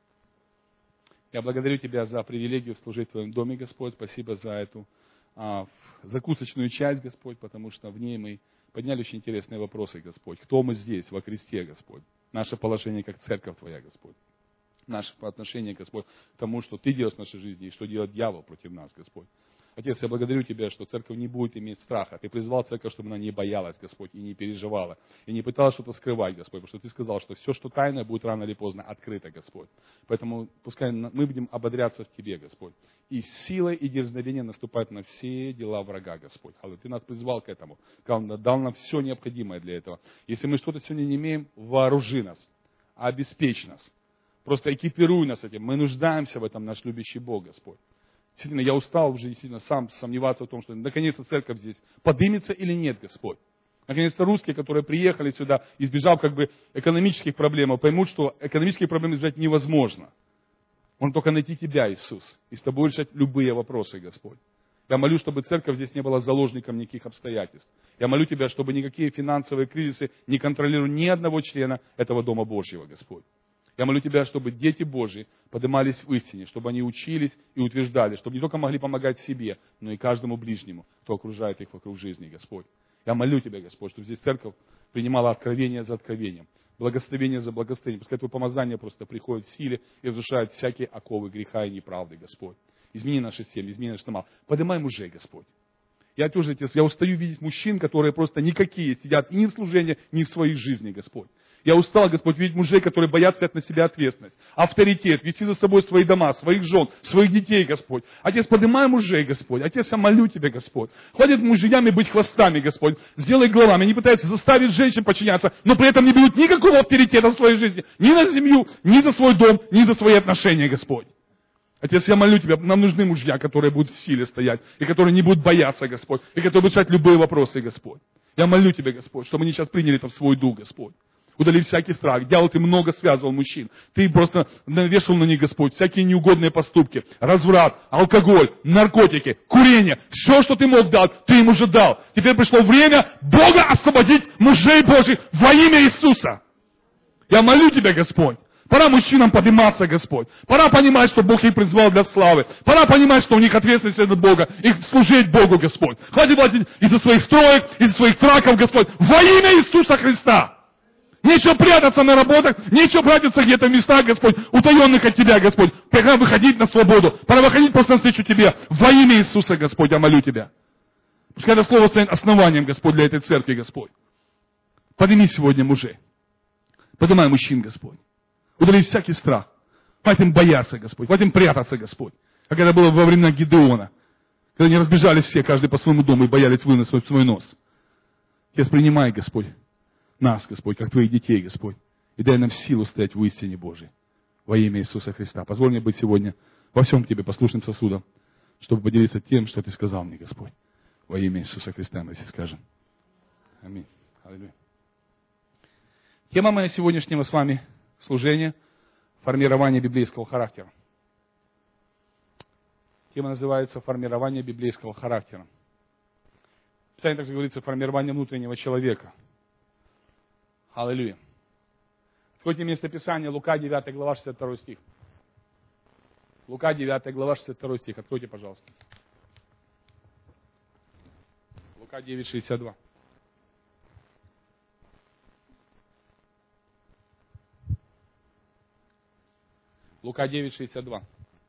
B: я благодарю Тебя за привилегию служить в Твоем доме, Господь. Спасибо за эту закусочную часть, Господь, потому что в ней мы подняли очень интересные вопросы, Господь. Кто мы здесь, во Христе, Господь? Наше положение как церковь Твоя, Господь. Наше отношение, Господь, к тому, что Ты делаешь в нашей жизни и что делает дьявол против нас, Господь. Отец, я благодарю Тебя, что церковь не будет иметь страха. Ты призвал церковь, чтобы она не боялась, Господь, и не переживала, и не пыталась что-то скрывать, Господь, потому что Ты сказал, что все, что тайное, будет рано или поздно открыто, Господь. Поэтому пускай мы будем ободряться в Тебе, Господь, и силой и дерзновением наступать на все дела врага, Господь. Аллилуйя. Ты нас призвал к этому, дал нам все необходимое для этого. Если мы что-то сегодня не имеем, вооружи нас, обеспечь нас, просто экипируй нас этим. Мы нуждаемся в этом, наш любящий Бог, Господь. Действительно, я устал уже действительно сам сомневаться в том, что наконец-то церковь здесь поднимется или нет, Господь. Наконец-то русские, которые приехали сюда, избежав экономических проблем, поймут, что экономические проблемы избежать невозможно. Он только найти Тебя, Иисус, и с Тобой решать любые вопросы, Господь. Я молю, чтобы церковь здесь не была заложником никаких обстоятельств. Я молю Тебя, чтобы никакие финансовые кризисы не контролировали ни одного члена этого Дома Божьего, Господь. Я молю Тебя, чтобы дети Божьи поднимались в истине, чтобы они учились и утверждали, чтобы не только могли помогать себе, но и каждому ближнему, кто окружает их вокруг жизни, Господь. Я молю Тебя, Господь, чтобы здесь церковь принимала откровение за откровением, благословение за благословением. Пускай Твое помазание просто приходит в силе и разрушает всякие оковы греха и неправды, Господь. Измени наши семьи, измени наш дома. Поднимай мужей, Господь. Я тоже, Отец, я устаю видеть мужчин, которые просто никакие сидят ни в служении, ни в своей жизни, Господь. Я устал, Господь, видеть мужей, которые боятся взять на себя ответственность, авторитет, вести за собой свои дома, своих жен, своих детей, Господь. Отец, поднимай мужей, Господь. Отец, я молю Тебя, Господь. Хватит мужьями быть хвостами, Господь. Сделай главами. Они пытаются заставить женщин подчиняться, но при этом не берут никакого авторитета в своей жизни. Ни на семью, ни за свой дом, ни за свои отношения, Господь. Отец, я молю Тебя, нам нужны мужья, которые будут в силе стоять, и которые не будут бояться, Господь, и которые будут решать любые вопросы, Господь. Я молю Тебя, Господь, чтобы они сейчас приняли это в свой дух, Господь. Удали всякий страх. Дьявол, Ты много связывал мужчин. Ты просто навешал на них, Господь, всякие неугодные поступки. Разврат, алкоголь, наркотики, курение. Все, что Ты мог дать, Ты им уже дал. Теперь пришло время Бога освободить мужей Божьих во имя Иисуса. Я молю Тебя, Господь. Пора мужчинам подниматься, Господь. Пора понимать, что Бог их призвал для славы. Пора понимать, что у них ответственность от Бога. Их служить Богу, Господь. Хватит платить из-за своих строек, из-за своих траков, Господь. Во имя Иисуса Христа.
C: Нечего прятаться на работах, нечего прятаться где-то в местах, Господь, утаенных от Тебя, Господь. Пора выходить на свободу, пора выходить просто навстречу Тебе. Во имя Иисуса, Господь, я молю Тебя. Пускай это слово станет основанием, Господь, для этой церкви, Господь. Подними сегодня мужей. Поднимай мужчин, Господь. Удали всякий страх. Хватит им бояться, Господь. Хватит им прятаться, Господь. Как это было во времена Гидеона. Когда они разбежались все, каждый по своему дому, и боялись выносить свой нос. Сейчас принимай, Господь, нас, Господь, как Твоих детей, Господь. И дай нам силу стоять в истине Божией. Во имя Иисуса Христа. Позволь мне быть сегодня во всем Тебе послушным сосудом, чтобы поделиться тем, что Ты сказал мне, Господь. Во имя Иисуса Христа мы все скажем. Аминь. Аллилуйя. Тема моего сегодняшнего с вами служения – формирование библейского характера. Тема называется «Формирование библейского характера». В Писании также говорится «Формирование внутреннего человека». Аллилуйя. Откройте местописание Лука 9 глава 62 стих. Лука 9 глава 62 стих. Откройте, пожалуйста. Лука 9, 62. Лука 9, 62.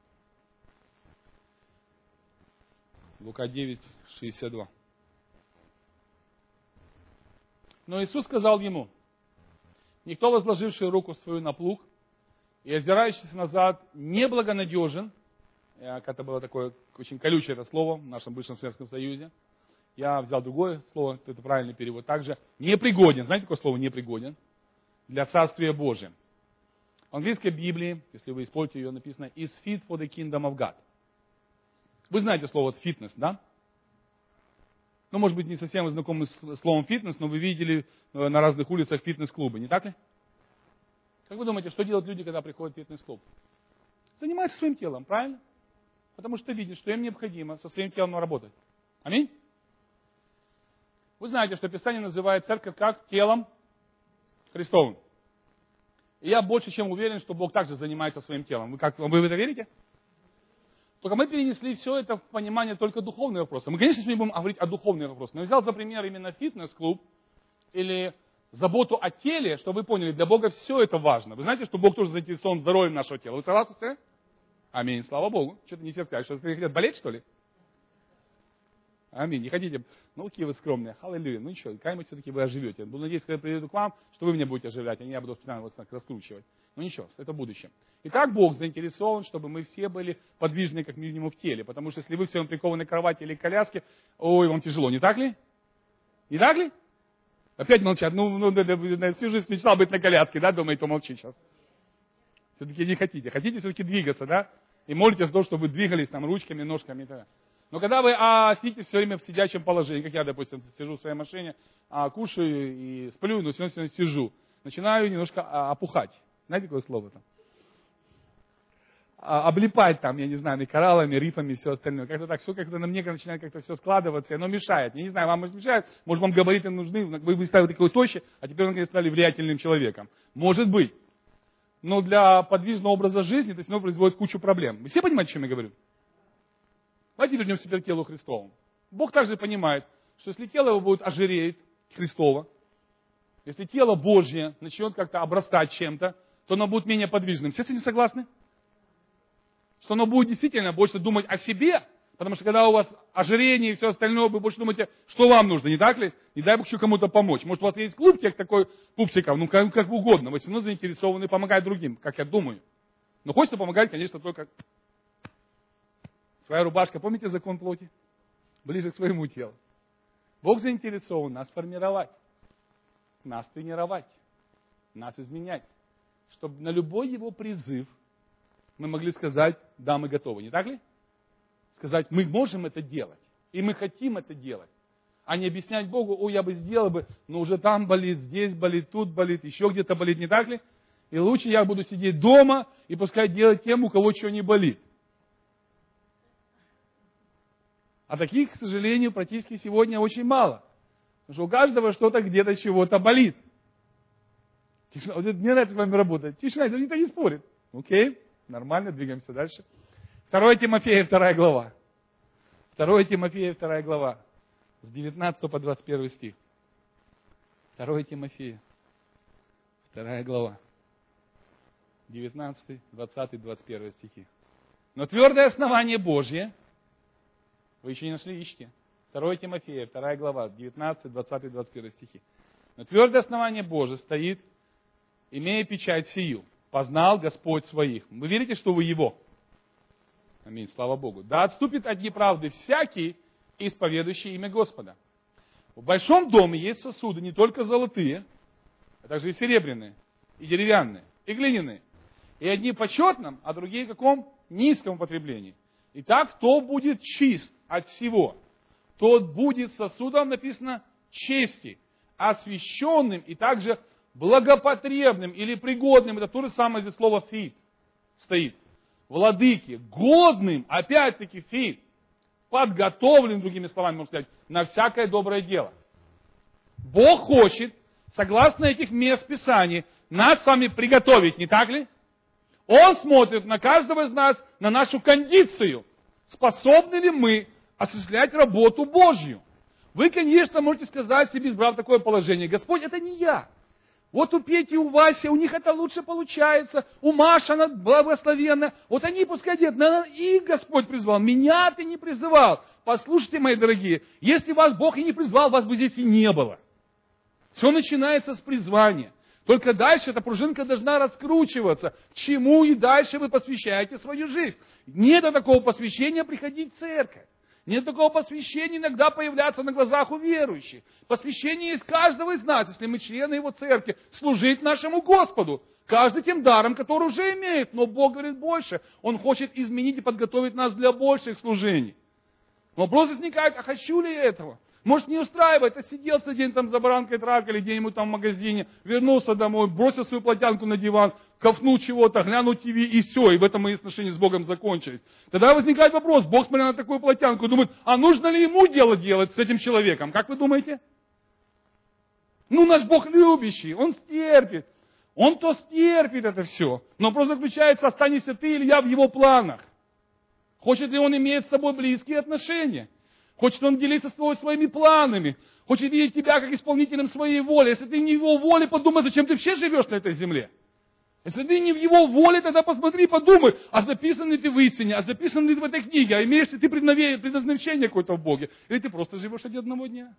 C: Лука 9, 62. Но Иисус сказал ему: никто, возложивший руку свою на плуг и озирающийся назад, неблагонадежен. Это было такое очень колючее это слово в нашем бывшем Советском Союзе. Я взял другое слово, это правильный перевод. Также непригоден. Знаете такое слово непригоден? Для Царствия Божия. В английской Библии, если вы используете ее, написано is fit for the kingdom of God. Вы знаете слово фитнес, да? Ну, может быть, не совсем вы знакомы с словом фитнес, но вы видели на разных улицах фитнес-клубы, не так ли? Как вы думаете, что делают люди, когда приходят в фитнес-клуб? Занимаются своим телом, правильно? Потому что видят, что им необходимо со своим телом работать. Аминь? Вы знаете, что Писание называет церковь как телом Христовым. И я больше чем уверен, что Бог также занимается своим телом. Вы в это верите? Только мы перенесли все это в понимание только духовных вопросов. Мы, конечно, сегодня будем говорить о духовных вопросах. Но я взял за пример именно фитнес-клуб или заботу о теле, чтобы вы поняли, для Бога все это важно. Вы знаете, что Бог тоже заинтересован здоровьем нашего тела. Вы согласны с этим? Аминь. Слава Богу. Что-то не все сказать. Что вы хотите болеть, что ли? Аминь. Не хотите? Ну, какие вы скромные. Аллилуйя. Ну ничего, когда-нибудь все-таки вы оживете. Буду надеяться, когда я приеду к вам, что вы меня будете оживлять, а не я буду специально вас так раскручивать. Ну ничего, это будущее. Итак, Бог заинтересован, чтобы мы все были подвижны, как минимум, в теле. Потому что если вы все прикованы к кровати или к коляске, ой, вам тяжело, не так ли? Не так ли? Опять молчат. Всю жизнь мечтал быть на коляске, да, думаете, молчи сейчас. Все-таки не хотите. Хотите все-таки двигаться, да? И молитесь за то, чтобы вы двигались там ручками, ножками и так далее. Но когда вы сидите все время в сидячем положении, как я, допустим, сижу в своей машине, кушаю и сплю, но все равно сижу, начинаю немножко опухать. Знаете, какое слово там? Облипать там, я не знаю, кораллами, рифами и все остальное. Как-то так, все как-то на мне начинает как-то все складываться, и оно мешает. Я не знаю, вам мешает, может, вам габариты нужны, вы стали такой тощий, а теперь вы стали влиятельным человеком. Может быть. Но для подвижного образа жизни это снова производит кучу проблем. Вы все понимаете, о чем я говорю? Давайте вернемся теперь к телу Христовому. Бог также понимает, что если тело его будет ожиреет Христово, если тело Божье начнет как-то обрастать чем-то, то оно будет менее подвижным. Все с этим согласны? Что оно будет действительно больше думать о себе, потому что когда у вас ожирение и все остальное, вы больше думаете, что вам нужно, не так ли? Не дай Бог еще кому-то помочь. Может, у вас есть клуб тех такой пупсиков, ну как угодно, вы все равно заинтересованы помогать другим, как я думаю. Но хочется помогать, конечно, только своя рубашка. Помните закон плоти? Ближе к своему телу. Бог заинтересован нас формировать, нас тренировать, нас изменять, чтобы на любой его призыв мы могли сказать, да, мы готовы, не так ли? Сказать, мы можем это делать, и мы хотим это делать. А не объяснять Богу, ой, я бы сделал бы, но уже там болит, здесь болит, тут болит, еще где-то болит, не так ли? И лучше я буду сидеть дома и пускай делать тем, у кого чего не болит. А таких, к сожалению, практически сегодня очень мало. Потому что у каждого что-то где-то чего-то болит. Тишина. Вот мне нравится с вами работать. Тишина, даже никто не спорит. Окей, нормально, двигаемся дальше. 2 Тимофея, 2 глава. 2 Тимофея, 2 глава. С 19 по 21 стих. 2 Тимофея, 2 глава. 19, 20, 21 стихи. Но твердое основание Божье, вы еще не нашли, ищите. 2 Тимофея, 2 глава, 19, 20, 21 стихи. Но твердое основание Божье стоит, имея печать сию. Познал Господь своих. Вы верите, что вы Его? Аминь, слава Богу. Да отступит от неправды всякий, исповедующий имя Господа. В большом доме есть сосуды не только золотые, а также и серебряные, и деревянные, и глиняные. И одни в почетном, а другие в каком? Низком употреблении. Итак, кто будет чист от всего, тот будет сосудом, написано, чести, освященным и также благопотребным или пригодным. Это то же самое здесь слово фит стоит. Владыки, годным, опять-таки фит, подготовлен, другими словами можно сказать, на всякое доброе дело. Бог хочет, согласно этих мест Писаний, нас с вами приготовить, не так ли? Он смотрит на каждого из нас, на нашу кондицию. Способны ли мы осуществлять работу Божью? Вы, конечно, можете сказать себе, избрав такое положение: Господь, это не я. Вот у Пети, у Васи, у них это лучше получается. У Маши она благословенна. Вот они пускай делают. Их Господь призвал. Меня ты не призывал. Послушайте, мои дорогие, если вас Бог и не призвал, вас бы здесь и не было. Все начинается с призвания. Только дальше эта пружинка должна раскручиваться. Чему и дальше вы посвящаете свою жизнь. Нет такого посвящения приходить в церковь. Нет такого посвящения иногда появляться на глазах у верующих. Посвящение есть каждого из нас, если мы члены Его церкви, служить нашему Господу. Каждый тем даром, который уже имеет. Но Бог говорит больше. Он хочет изменить и подготовить нас для больших служений. Но вопрос возникает: а хочу ли я этого? Может, не устраивает, а сидел целый день там за баранкой трака или где-нибудь там в магазине, вернулся домой, бросил свою платянку на диван, ковнул чего-то, глянул ТВ и все, и в этом мои отношения с Богом закончились. Тогда возникает вопрос: Бог, смотря на такую платянку, думает, а нужно ли ему дело делать с этим человеком? Как вы думаете? Ну, наш Бог любящий, Он стерпит. Он то стерпит это все. Но вопрос заключается, останешься ты или я в Его планах. Хочет ли Он иметь с тобой близкие отношения? Хочет Он делиться с тобой своими планами. Хочет видеть тебя как исполнителем своей воли. Если ты не в Его воле, подумай, зачем ты вообще живешь на этой земле. Если ты не в Его воле, тогда посмотри, подумай, а записан ли ты в истине, а записан ли ты в этой книге, а имеешь ли ты предназначение какое-то в Боге, или ты просто живешь ради одного дня.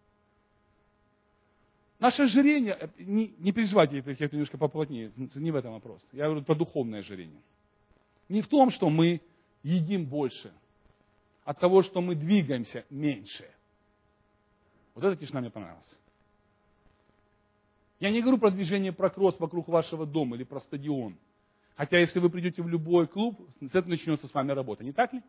C: Наше ожирение, не переживайте, я немножко поплотнее, не в этом вопрос. Я говорю про духовное ожирение. Не в том, что мы едим больше, от того, что мы двигаемся меньше. Вот эта тишина мне понравилась. Я не говорю про движение, про кросс вокруг вашего дома или про стадион. Хотя, если вы придете в любой клуб, с этого начнется с вами работа. Не так ли?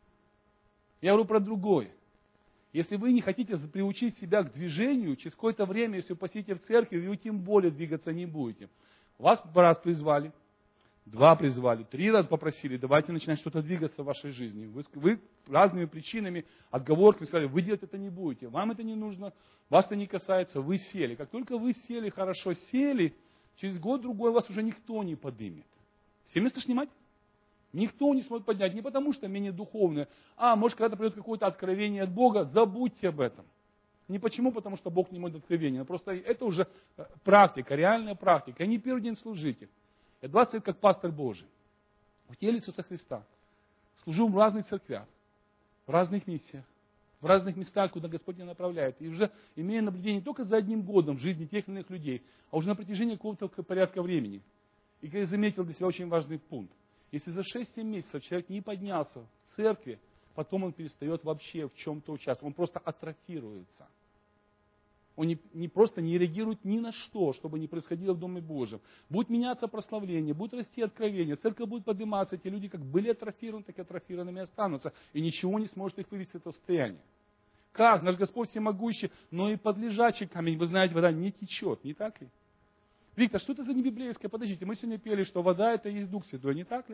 C: Я говорю про другое. Если вы не хотите приучить себя к движению, через какое-то время, если вы посидите в церкви, вы тем более двигаться не будете. Вас раз призвали, 2 призвали, 3 раза попросили, давайте начинать что-то двигаться в вашей жизни. Вы разными причинами, отговорками сказали, вы делать это не будете, вам это не нужно, вас это не касается, вы сели. Как только вы сели, хорошо сели, через год-другой вас уже никто не поднимет. Все место снимать? Никто не сможет поднять, не потому что менее духовное, может, когда придет какое-то откровение от Бога, забудьте об этом. Не почему, потому что Бог не может откровения, просто это уже практика, реальная практика. Я не первый день служитель. Я 20 лет как пастор Божий. В теле Иисуса Христа. Служу в разных церквях, в разных миссиях, в разных местах, куда Господь меня направляет. И уже имея наблюдение не только за одним годом в жизни тех или иных людей, а уже на протяжении какого-то порядка времени. И я заметил для себя очень важный пункт. Если за 6-7 месяцев человек не поднялся в церкви, потом он перестает вообще в чем-то участвовать. Он просто атрофируется. Он не просто не реагирует ни на что, чтобы не происходило в Доме Божьем. Будет меняться прославление, будет расти откровение, церковь будет подниматься, эти люди как были атрофированы, так и атрофированными останутся. И ничего не сможет их вывести из этого состояния. Как? Наш Господь всемогущий, но и под лежачий камень, вы знаете, вода не течет, не так ли? Виктор, что это за небиблейское? Подождите, мы сегодня пели, что вода это и есть Дух Святой, не так ли?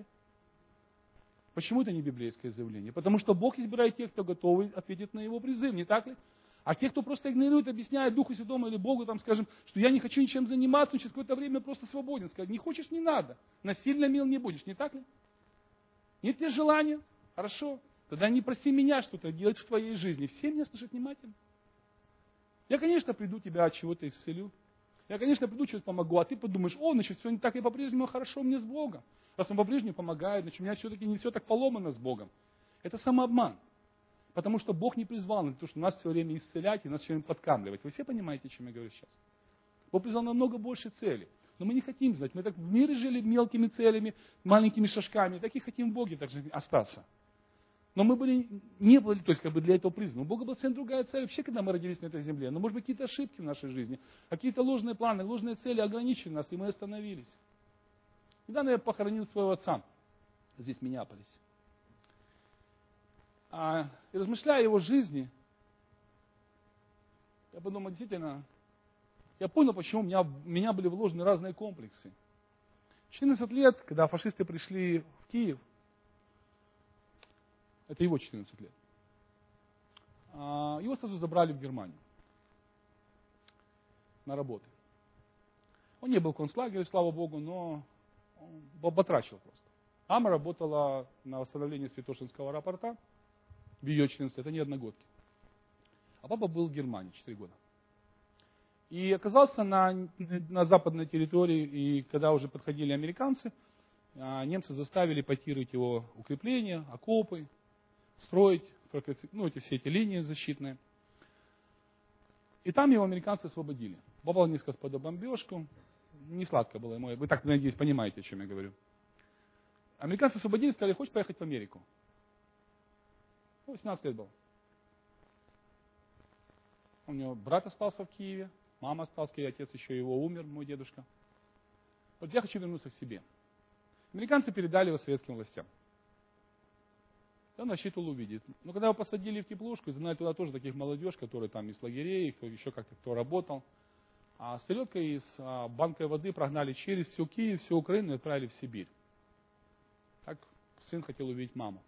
C: Почему это не библейское заявление? Потому что Бог избирает тех, кто готовы ответить на Его призыв, не так ли? А те, кто просто игнорирует, объясняет Духу Святому или Богу, там, скажем, что я не хочу ничем заниматься, через какое-то время просто свободен. Сказать, не хочешь, не надо. Насильно мил не будешь, не так ли? Нет тебе желания? Хорошо. Тогда не проси меня что-то делать в твоей жизни. Все меня слышат внимательно. Я, конечно, приду, тебя от чего-то исцелю. Я, конечно, приду, что-то помогу, а ты подумаешь, значит, все не так и по-прежнему хорошо мне с Богом. Раз он по-прежнему помогает, значит, у меня все-таки не все так поломано с Богом. Это самообман. Потому что Бог не призвал на то, что нас все время исцелять и нас все время подкармливать. Вы все понимаете, о чем я говорю сейчас? Бог призвал намного больше целей. Но мы не хотим знать. Мы так в мире жили мелкими целями, маленькими шажками. Так и хотим в Боге так же остаться. Но мы не были, то есть для этого призваны. У Бога была совсем другая цель вообще, когда мы родились на этой земле. Но может быть какие-то ошибки в нашей жизни, какие-то ложные планы, ложные цели ограничили нас, и мы остановились. Недавно я похоронил своего отца здесь, в Миннеаполисе. И размышляя о его жизни, я подумал, действительно, я понял, почему в меня были вложены разные комплексы. 14 лет, когда фашисты пришли в Киев, это его 14 лет, его сразу забрали в Германию на работу. Он не был в концлагере, слава Богу, но он батрачил просто. Мама работала на восстановлении Святошинского аэропорта в ее 14 лет, это не одногодки. А папа был в Германии 4 года. И оказался на западной территории, и когда уже подходили американцы, немцы заставили потировать его укрепления, окопы, строить, все эти линии защитные. И там его американцы освободили. Попал несколько под бомбежку, не сладко было ему. Вы так, надеюсь, понимаете, о чем я говорю. Американцы освободили, сказали, хочешь поехать в Америку? 18 лет был. У него брат остался в Киеве, мама осталась в Киеве, отец еще его умер, мой дедушка. Вот я хочу вернуться к себе. Американцы передали его советским властям. Он рассчитывал увидеть. Но когда его посадили в теплушку, загнали туда тоже таких молодежь, которые там из лагерей, кто еще как-то кто работал. А с селедкой и с банкой воды прогнали через всю Киев, всю Украину и отправили в Сибирь. Так сын хотел увидеть маму.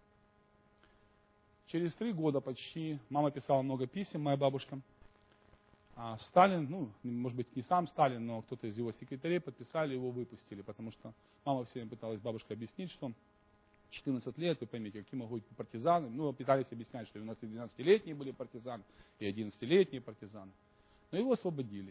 C: Через 3 года почти, мама писала много писем, моя бабушка. А Сталин, может быть, не сам Сталин, но кто-то из его секретарей подписали, его выпустили, потому что мама все время пыталась бабушке объяснить, что 14 лет, вы поймите, какие могут быть партизаны. Пытались объяснять, что у нас и 12-летние были партизаны, и 11-летние партизаны. Но его освободили.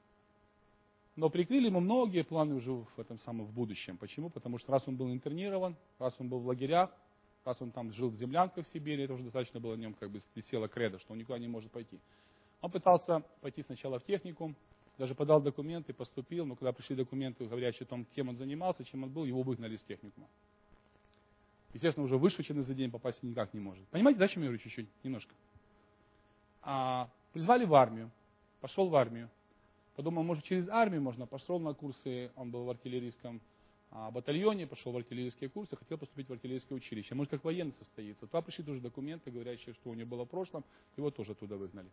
C: Но прикрыли ему многие планы уже в будущем. Почему? Потому что раз он был интернирован, раз он был в лагерях, раз он там жил в землянках в Сибири, это уже достаточно было о нем висело кредо, что он никуда не может пойти. Он пытался пойти сначала в техникум, даже подал документы, поступил, но когда пришли документы, говорящие о том, кем он занимался, чем он был, его выгнали из техникума. Естественно, уже вышученный за день попасть никак не может. Понимаете, да, о чем я говорю чуть-чуть, немножко? Призвали в армию, пошел в армию. Подумал, может, через армию можно. Пошел на курсы, он был в артиллерийском батальоне, пошел в артиллерийские курсы, хотел поступить в артиллерийское училище. Может, как военный состоится. Туда пришли тоже документы, говорящие, что у него было в прошлом, его тоже оттуда выгнали.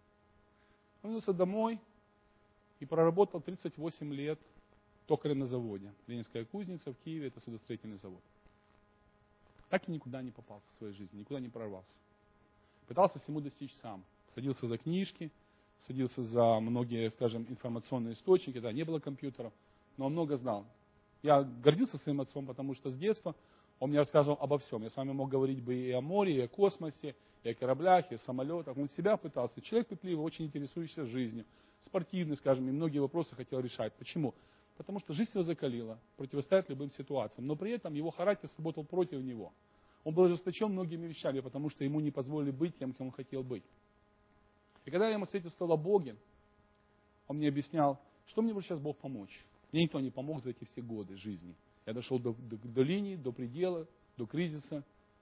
C: Он вернулся домой и проработал 38 лет токарем на заводе. Ленинская кузница в Киеве, это судостроительный завод. Так и никуда не попал в своей жизни, никуда не прорвался. Пытался всему достичь сам. Садился за книжки, садился за многие, скажем, информационные источники, да, не было компьютеров, но он много знал. Я гордился своим отцом, потому что с детства он мне рассказывал обо всем. Я с вами мог говорить бы и о море, и о космосе, и о кораблях, и о самолетах. Он себя пытался. Человек пытливый, очень интересующийся жизнью, спортивный, скажем, и многие вопросы хотел решать. Почему? Потому что жизнь его закалила, противостоять любым ситуациям. Но при этом его характер сработал против него. Он был ожесточен многими вещами, потому что ему не позволили быть тем, кем он хотел быть. И когда я ему свидетельствовал о Боге, он мне объяснял, что мне может сейчас Бог помочь. Мне никто не помог за эти все годы жизни. Я дошел до линии, до предела, до кризиса.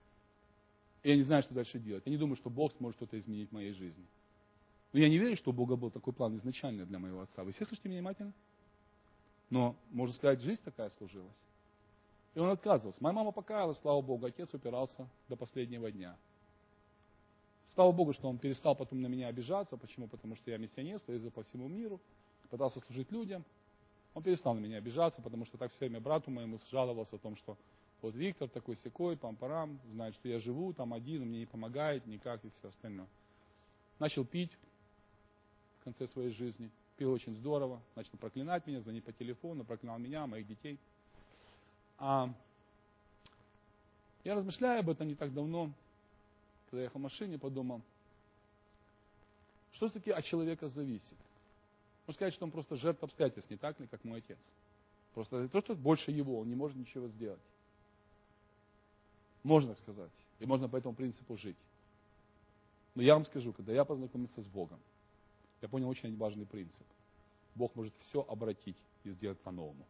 C: И я не знаю, что дальше делать. Я не думаю, что Бог сможет что-то изменить в моей жизни. Но я не верю, что у Бога был такой план изначально для моего отца. Вы все слышите меня внимательно? Но, можно сказать, жизнь такая сложилась. И он отказывался. Моя мама покаялась, слава Богу, отец упирался до последнего дня. Слава Богу, что он перестал потом на меня обижаться. Почему? Потому что я миссионер, ездил по всему миру, пытался служить людям. Он перестал на меня обижаться, потому что так все время брату моему жаловался о том, что вот Виктор такой-сякой, пам-парам, знает, что я живу там один, он мне не помогает никак и все остальное. Начал пить в конце своей жизни. Пил очень здорово, начал проклинать меня, звонить по телефону, проклинал меня, моих детей. Я размышляю об этом не так давно, когда я ехал в машине, подумал, что все-таки от человека зависит. Можно сказать, что он просто жертва обстоятельств, не так ли, как мой отец. Просто то, что больше его, он не может ничего сделать. Можно сказать. И можно по этому принципу жить. Но я вам скажу, когда я познакомился с Богом, я понял очень важный принцип. Бог может все обратить и сделать по-новому.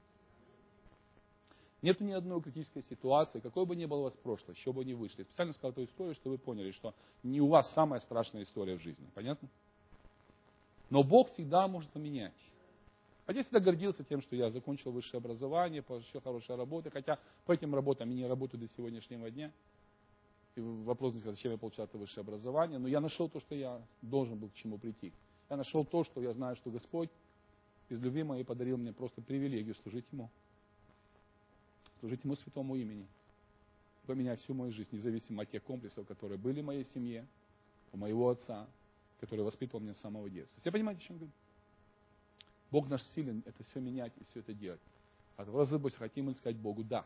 C: Нет ни одной критической ситуации, какой бы ни было у вас прошлое, еще бы ни вышли. Я специально сказал эту историю, чтобы вы поняли, что не у вас самая страшная история в жизни. Понятно? Но Бог всегда может поменять. Отец всегда гордился тем, что я закончил высшее образование, получил хорошую работу, хотя по этим работам я не работаю до сегодняшнего дня. И вопрос, зачем я получал это высшее образование, но я нашел то, что я должен был к чему прийти. Я нашел то, что я знаю, что Господь из любви моей подарил мне просто привилегию служить Ему. Служить Ему святому имени. Поменять всю мою жизнь, независимо от тех комплексов, которые были в моей семье, у моего отца, который воспитывал меня с самого детства. Все понимаете, о чем я говорю? Бог наш силен это все менять и все это делать. А раз мы хотим и сказать Богу «да».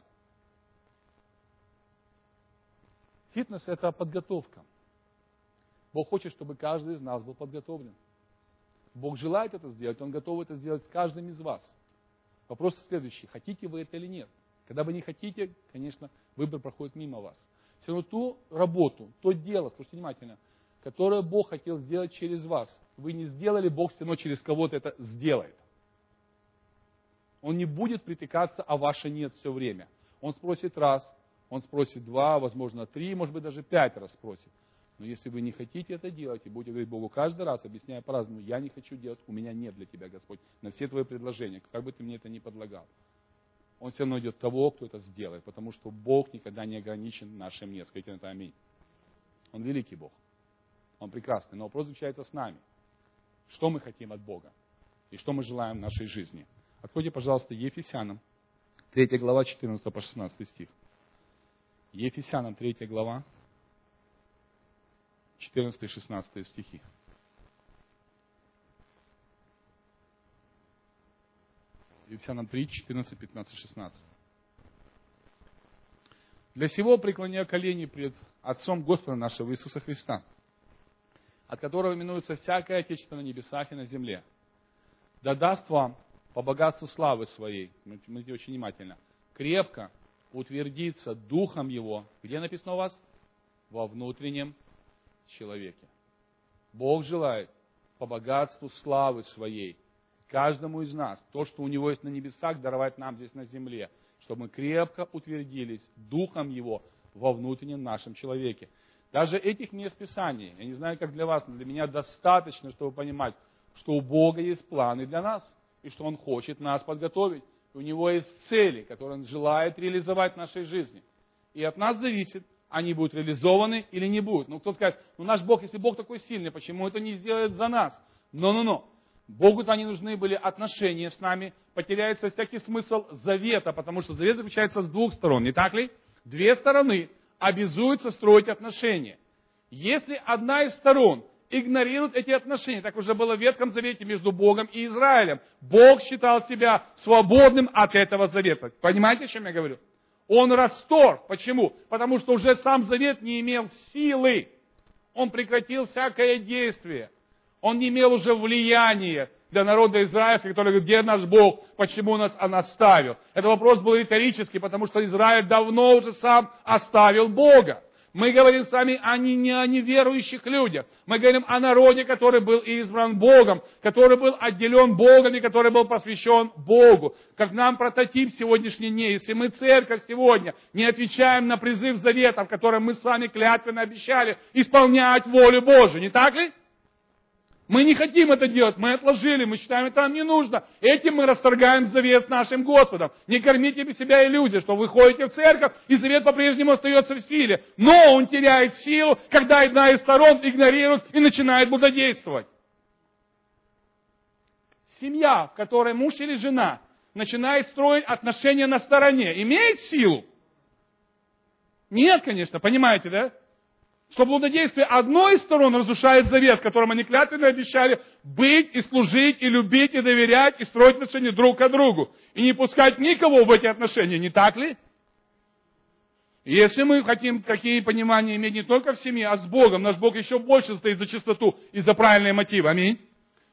C: Фитнес – это подготовка. Бог хочет, чтобы каждый из нас был подготовлен. Бог желает это сделать, Он готов это сделать с каждым из вас. Вопрос следующий. Хотите вы это или нет? Когда вы не хотите, конечно, выбор проходит мимо вас. Все равно ту работу, то дело, слушайте внимательно, которое Бог хотел сделать через вас, вы не сделали, Бог все равно через кого-то это сделает. Он не будет притыкаться, а ваше нет все время. Он спросит раз, Он спросит 2, возможно 3, может быть даже 5 раз спросит. Но если вы не хотите это делать и будете говорить Богу каждый раз, объясняя по-разному, я не хочу делать, у меня нет для тебя, Господь, на все твои предложения, как бы ты мне это ни предлагал. Он все равно идет того, кто это сделает, потому что Бог никогда не ограничен нашим нет. Скажите на это аминь. Он великий Бог. Он прекрасный. Но вопрос заключается с нами. Что мы хотим от Бога? И что мы желаем в нашей жизни? Откройте, пожалуйста, Ефесянам, 3 глава, 14 по 16 стих. Ефесянам, 3 глава, 14 и 16 стихи. Ефесянам 3, 14, 15, 16. «Для сего преклоняю колени пред Отцом Господа нашего Иисуса Христа, от которого именуется всякое Отечество на небесах и на земле. Да даст вам по богатству славы своей», смотрите очень внимательно, «крепко утвердиться Духом Его». Где написано у вас? Во внутреннем человеке. Бог желает по богатству славы своей каждому из нас то, что у Него есть на небесах, даровать нам здесь на земле, чтобы мы крепко утвердились Духом Его во внутреннем нашем человеке. Даже этих мест Писания, я не знаю, как для вас, но для меня достаточно, чтобы понимать, что у Бога есть планы для нас, и что Он хочет нас подготовить. И у Него есть цели, которые Он желает реализовать в нашей жизни. И от нас зависит, они будут реализованы или не будут. Ну, кто скажет, наш Бог, если Бог такой сильный, почему это не сделает за нас? Но. Богу-то не нужны были отношения с нами, потеряется всякий смысл завета, потому что завет заключается с двух сторон, не так ли? Две стороны обязуются строить отношения. Если одна из сторон игнорирует эти отношения, так уже было в Ветхом Завете между Богом и Израилем, Бог считал себя свободным от этого завета. Понимаете, о чем я говорю? Он расторг. Почему? Потому что уже сам завет не имел силы. Он прекратил всякое действие. Он не имел уже влияния для народа израильского, который говорит, где наш Бог, почему нас Он оставил. Этот вопрос был риторический, потому что Израиль давно уже сам оставил Бога. Мы говорим с вами не о неверующих людях. Мы говорим о народе, который был избран Богом, который был отделен Богом и который был посвящен Богу. Как нам прототип сегодняшний день. Если мы, церковь, сегодня не отвечаем на призыв завета, в котором мы с вами клятвенно обещали исполнять волю Божию, не так ли? Мы не хотим это делать, мы отложили, мы считаем, это нам не нужно. Этим мы расторгаем завет с нашим Господом. Не кормите себя иллюзией, что вы ходите в церковь, и завет по-прежнему остается в силе. Но он теряет силу, когда одна из сторон игнорирует и начинает блудодействовать. Семья, в которой муж или жена начинает строить отношения на стороне, имеет силу? Нет, конечно, понимаете, да? Что блудодействие одной из сторон разрушает завет, которым они клятвенно обещали быть и служить, и любить, и доверять, и строить отношения друг к другу. И не пускать никого в эти отношения, не так ли? Если мы хотим какие понимания иметь не только в семье, а с Богом, наш Бог еще больше стоит за чистоту и за правильные мотивы. Аминь.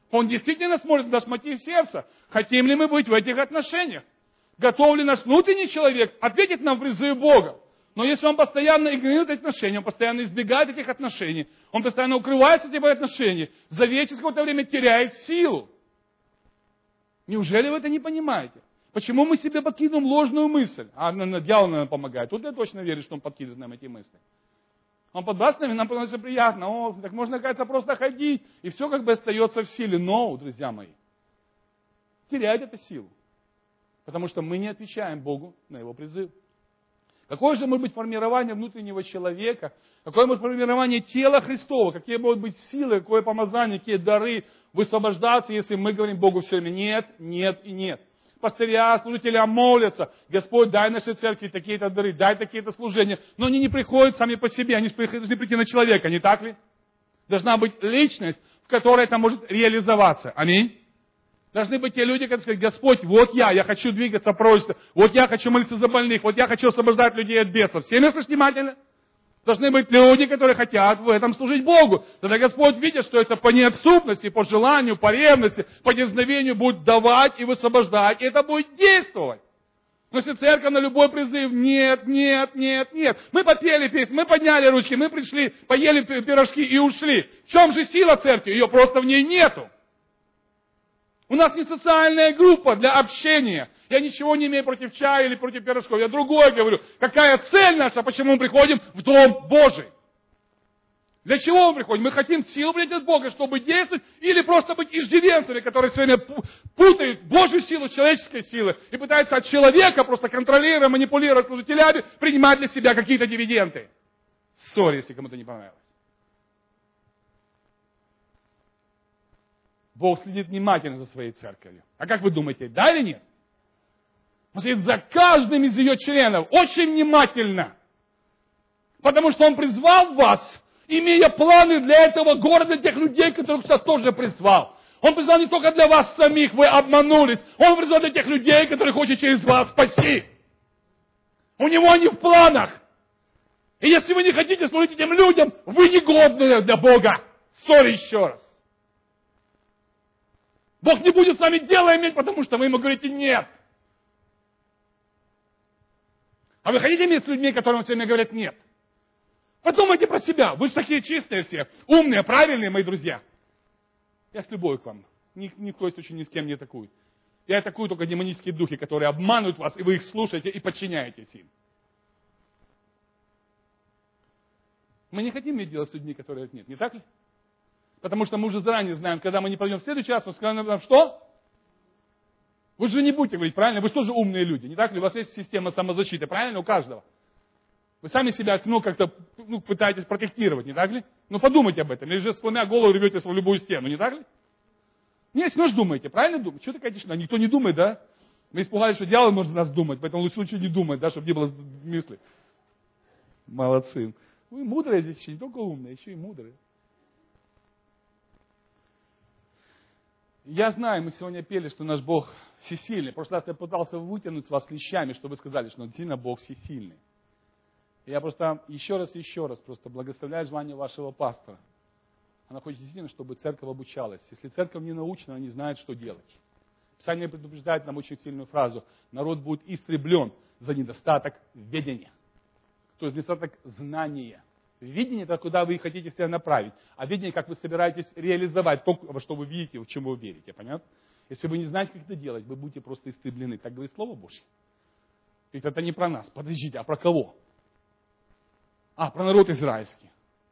C: Он действительно смотрит на наш мотив сердца. Хотим ли мы быть в этих отношениях? Готов ли наш внутренний человек ответить нам в призыв Бога? Но если он постоянно игнорирует эти отношения, он постоянно избегает этих отношений, он постоянно укрывается от этих отношений, за вечность какое-то время теряет силу. Неужели вы это не понимаете? Почему мы себе подкидываем ложную мысль? А дьявол нам помогает. Вот я точно верю, что он подкидывает нам эти мысли. Он подбрасывает, нам становится приятно. О, так можно, кажется, просто ходить, и все как бы остается в силе. Но, друзья мои, теряет эту силу. Потому что мы не отвечаем Богу на Его призыв. Какое же может быть формирование внутреннего человека? Какое может быть формирование тела Христова? Какие могут быть силы, какое помазание, какие дары высвобождаться, если мы говорим Богу все время нет, нет и нет. Пастыря, служителя молятся. Господь, дай нашей церкви такие-то дары, дай такие-то служения. Но они не приходят сами по себе, они должны прийти на человека, не так ли? Должна быть личность, в которой это может реализоваться. Аминь. Должны быть те люди, которые скажут: Господь, вот я хочу двигаться пророчество, вот я хочу молиться за больных, вот я хочу освобождать людей от бесов. Все места внимательно? Должны быть люди, которые хотят в этом служить Богу. Тогда Господь, видя, что это по неотступности, по желанию, по ревности, по дерзновению будет давать и высвобождать, и это будет действовать. Но если церковь на любой призыв: нет, нет, нет, нет. Мы попели песню, мы подняли ручки, мы пришли, поели пирожки и ушли. В чем же сила церкви? Ее просто в ней нету. У нас не социальная группа для общения. Я ничего не имею против чая или против пирожков. Я другое говорю. Какая цель наша, почему мы приходим в Дом Божий? Для чего мы приходим? Мы хотим силу принять от Бога, чтобы действовать, или просто быть иждивенцами, которые все время путают Божью силу с человеческой силой и пытаются от человека, просто контролируя, манипулируя служителями, принимать для себя какие-то дивиденды. Сори, если кому-то не понравилось. Бог следит внимательно за своей церковью. А как вы думаете, да или нет? Он следит за каждым из ее членов очень внимательно. Потому что Он призвал вас, имея планы для этого города, для тех людей, которых сейчас тоже призвал. Он призвал не только для вас самих, вы обманулись. Он призвал для тех людей, которые хочет через вас спасти. У Него они в планах. И если вы не хотите служить этим людям, вы негодны для Бога. Сори еще раз. Бог не будет с вами дело иметь, потому что вы ему говорите нет. А вы хотите иметь с людьми, которым все время говорят нет? Подумайте про себя. Вы же такие чистые все, умные, правильные, мои друзья. Я с любовью к вам. Ни в коем случае ни с кем не атакую. Я атакую только демонические духи, которые обманывают вас, и вы их слушаете и подчиняетесь им. Мы не хотим иметь дело с людьми, которые говорят нет, не так ли? Потому что мы уже заранее знаем, когда мы не пойдем в следующий раз, мы скажем нам, что? Вы же не будете говорить, правильно? Вы же тоже умные люди, не так ли? У вас есть система самозащиты, правильно? У каждого. Вы сами себя как-то пытаетесь протектировать, не так ли? Ну подумайте об этом. Или же склоня голову рветесь в любую стену, не так ли? Нет, вы же думаете, правильно думаете? Что такая тишина? Никто не думает, да? Мы испугались, что дьявол может нас думать, поэтому лучше не думать, да, чтобы не было мысли. Молодцы. Вы мудрые здесь еще, не только умные, еще и мудрые. Я знаю, мы сегодня пели, что наш Бог всесильный. В прошлый раз я пытался вытянуть с вас клещами, чтобы вы сказали, что действительно Бог всесильный. Я просто еще раз просто благословляю желание вашего пастора. Она хочет действительно, чтобы церковь обучалась. Если церковь не научена, она не знает, что делать. Писание предупреждает нам очень сильную фразу. Народ будет истреблен за недостаток ведения. То есть недостаток знания. Видение – это куда вы хотите себя направить. А видение, как вы собираетесь реализовать то, во что вы видите, в чем вы верите. Понятно? Если вы не знаете, как это делать, вы будете просто истреблены. Так говорит Слово Божье. Ведь это не про нас. Подождите, а про кого? Про народ израильский.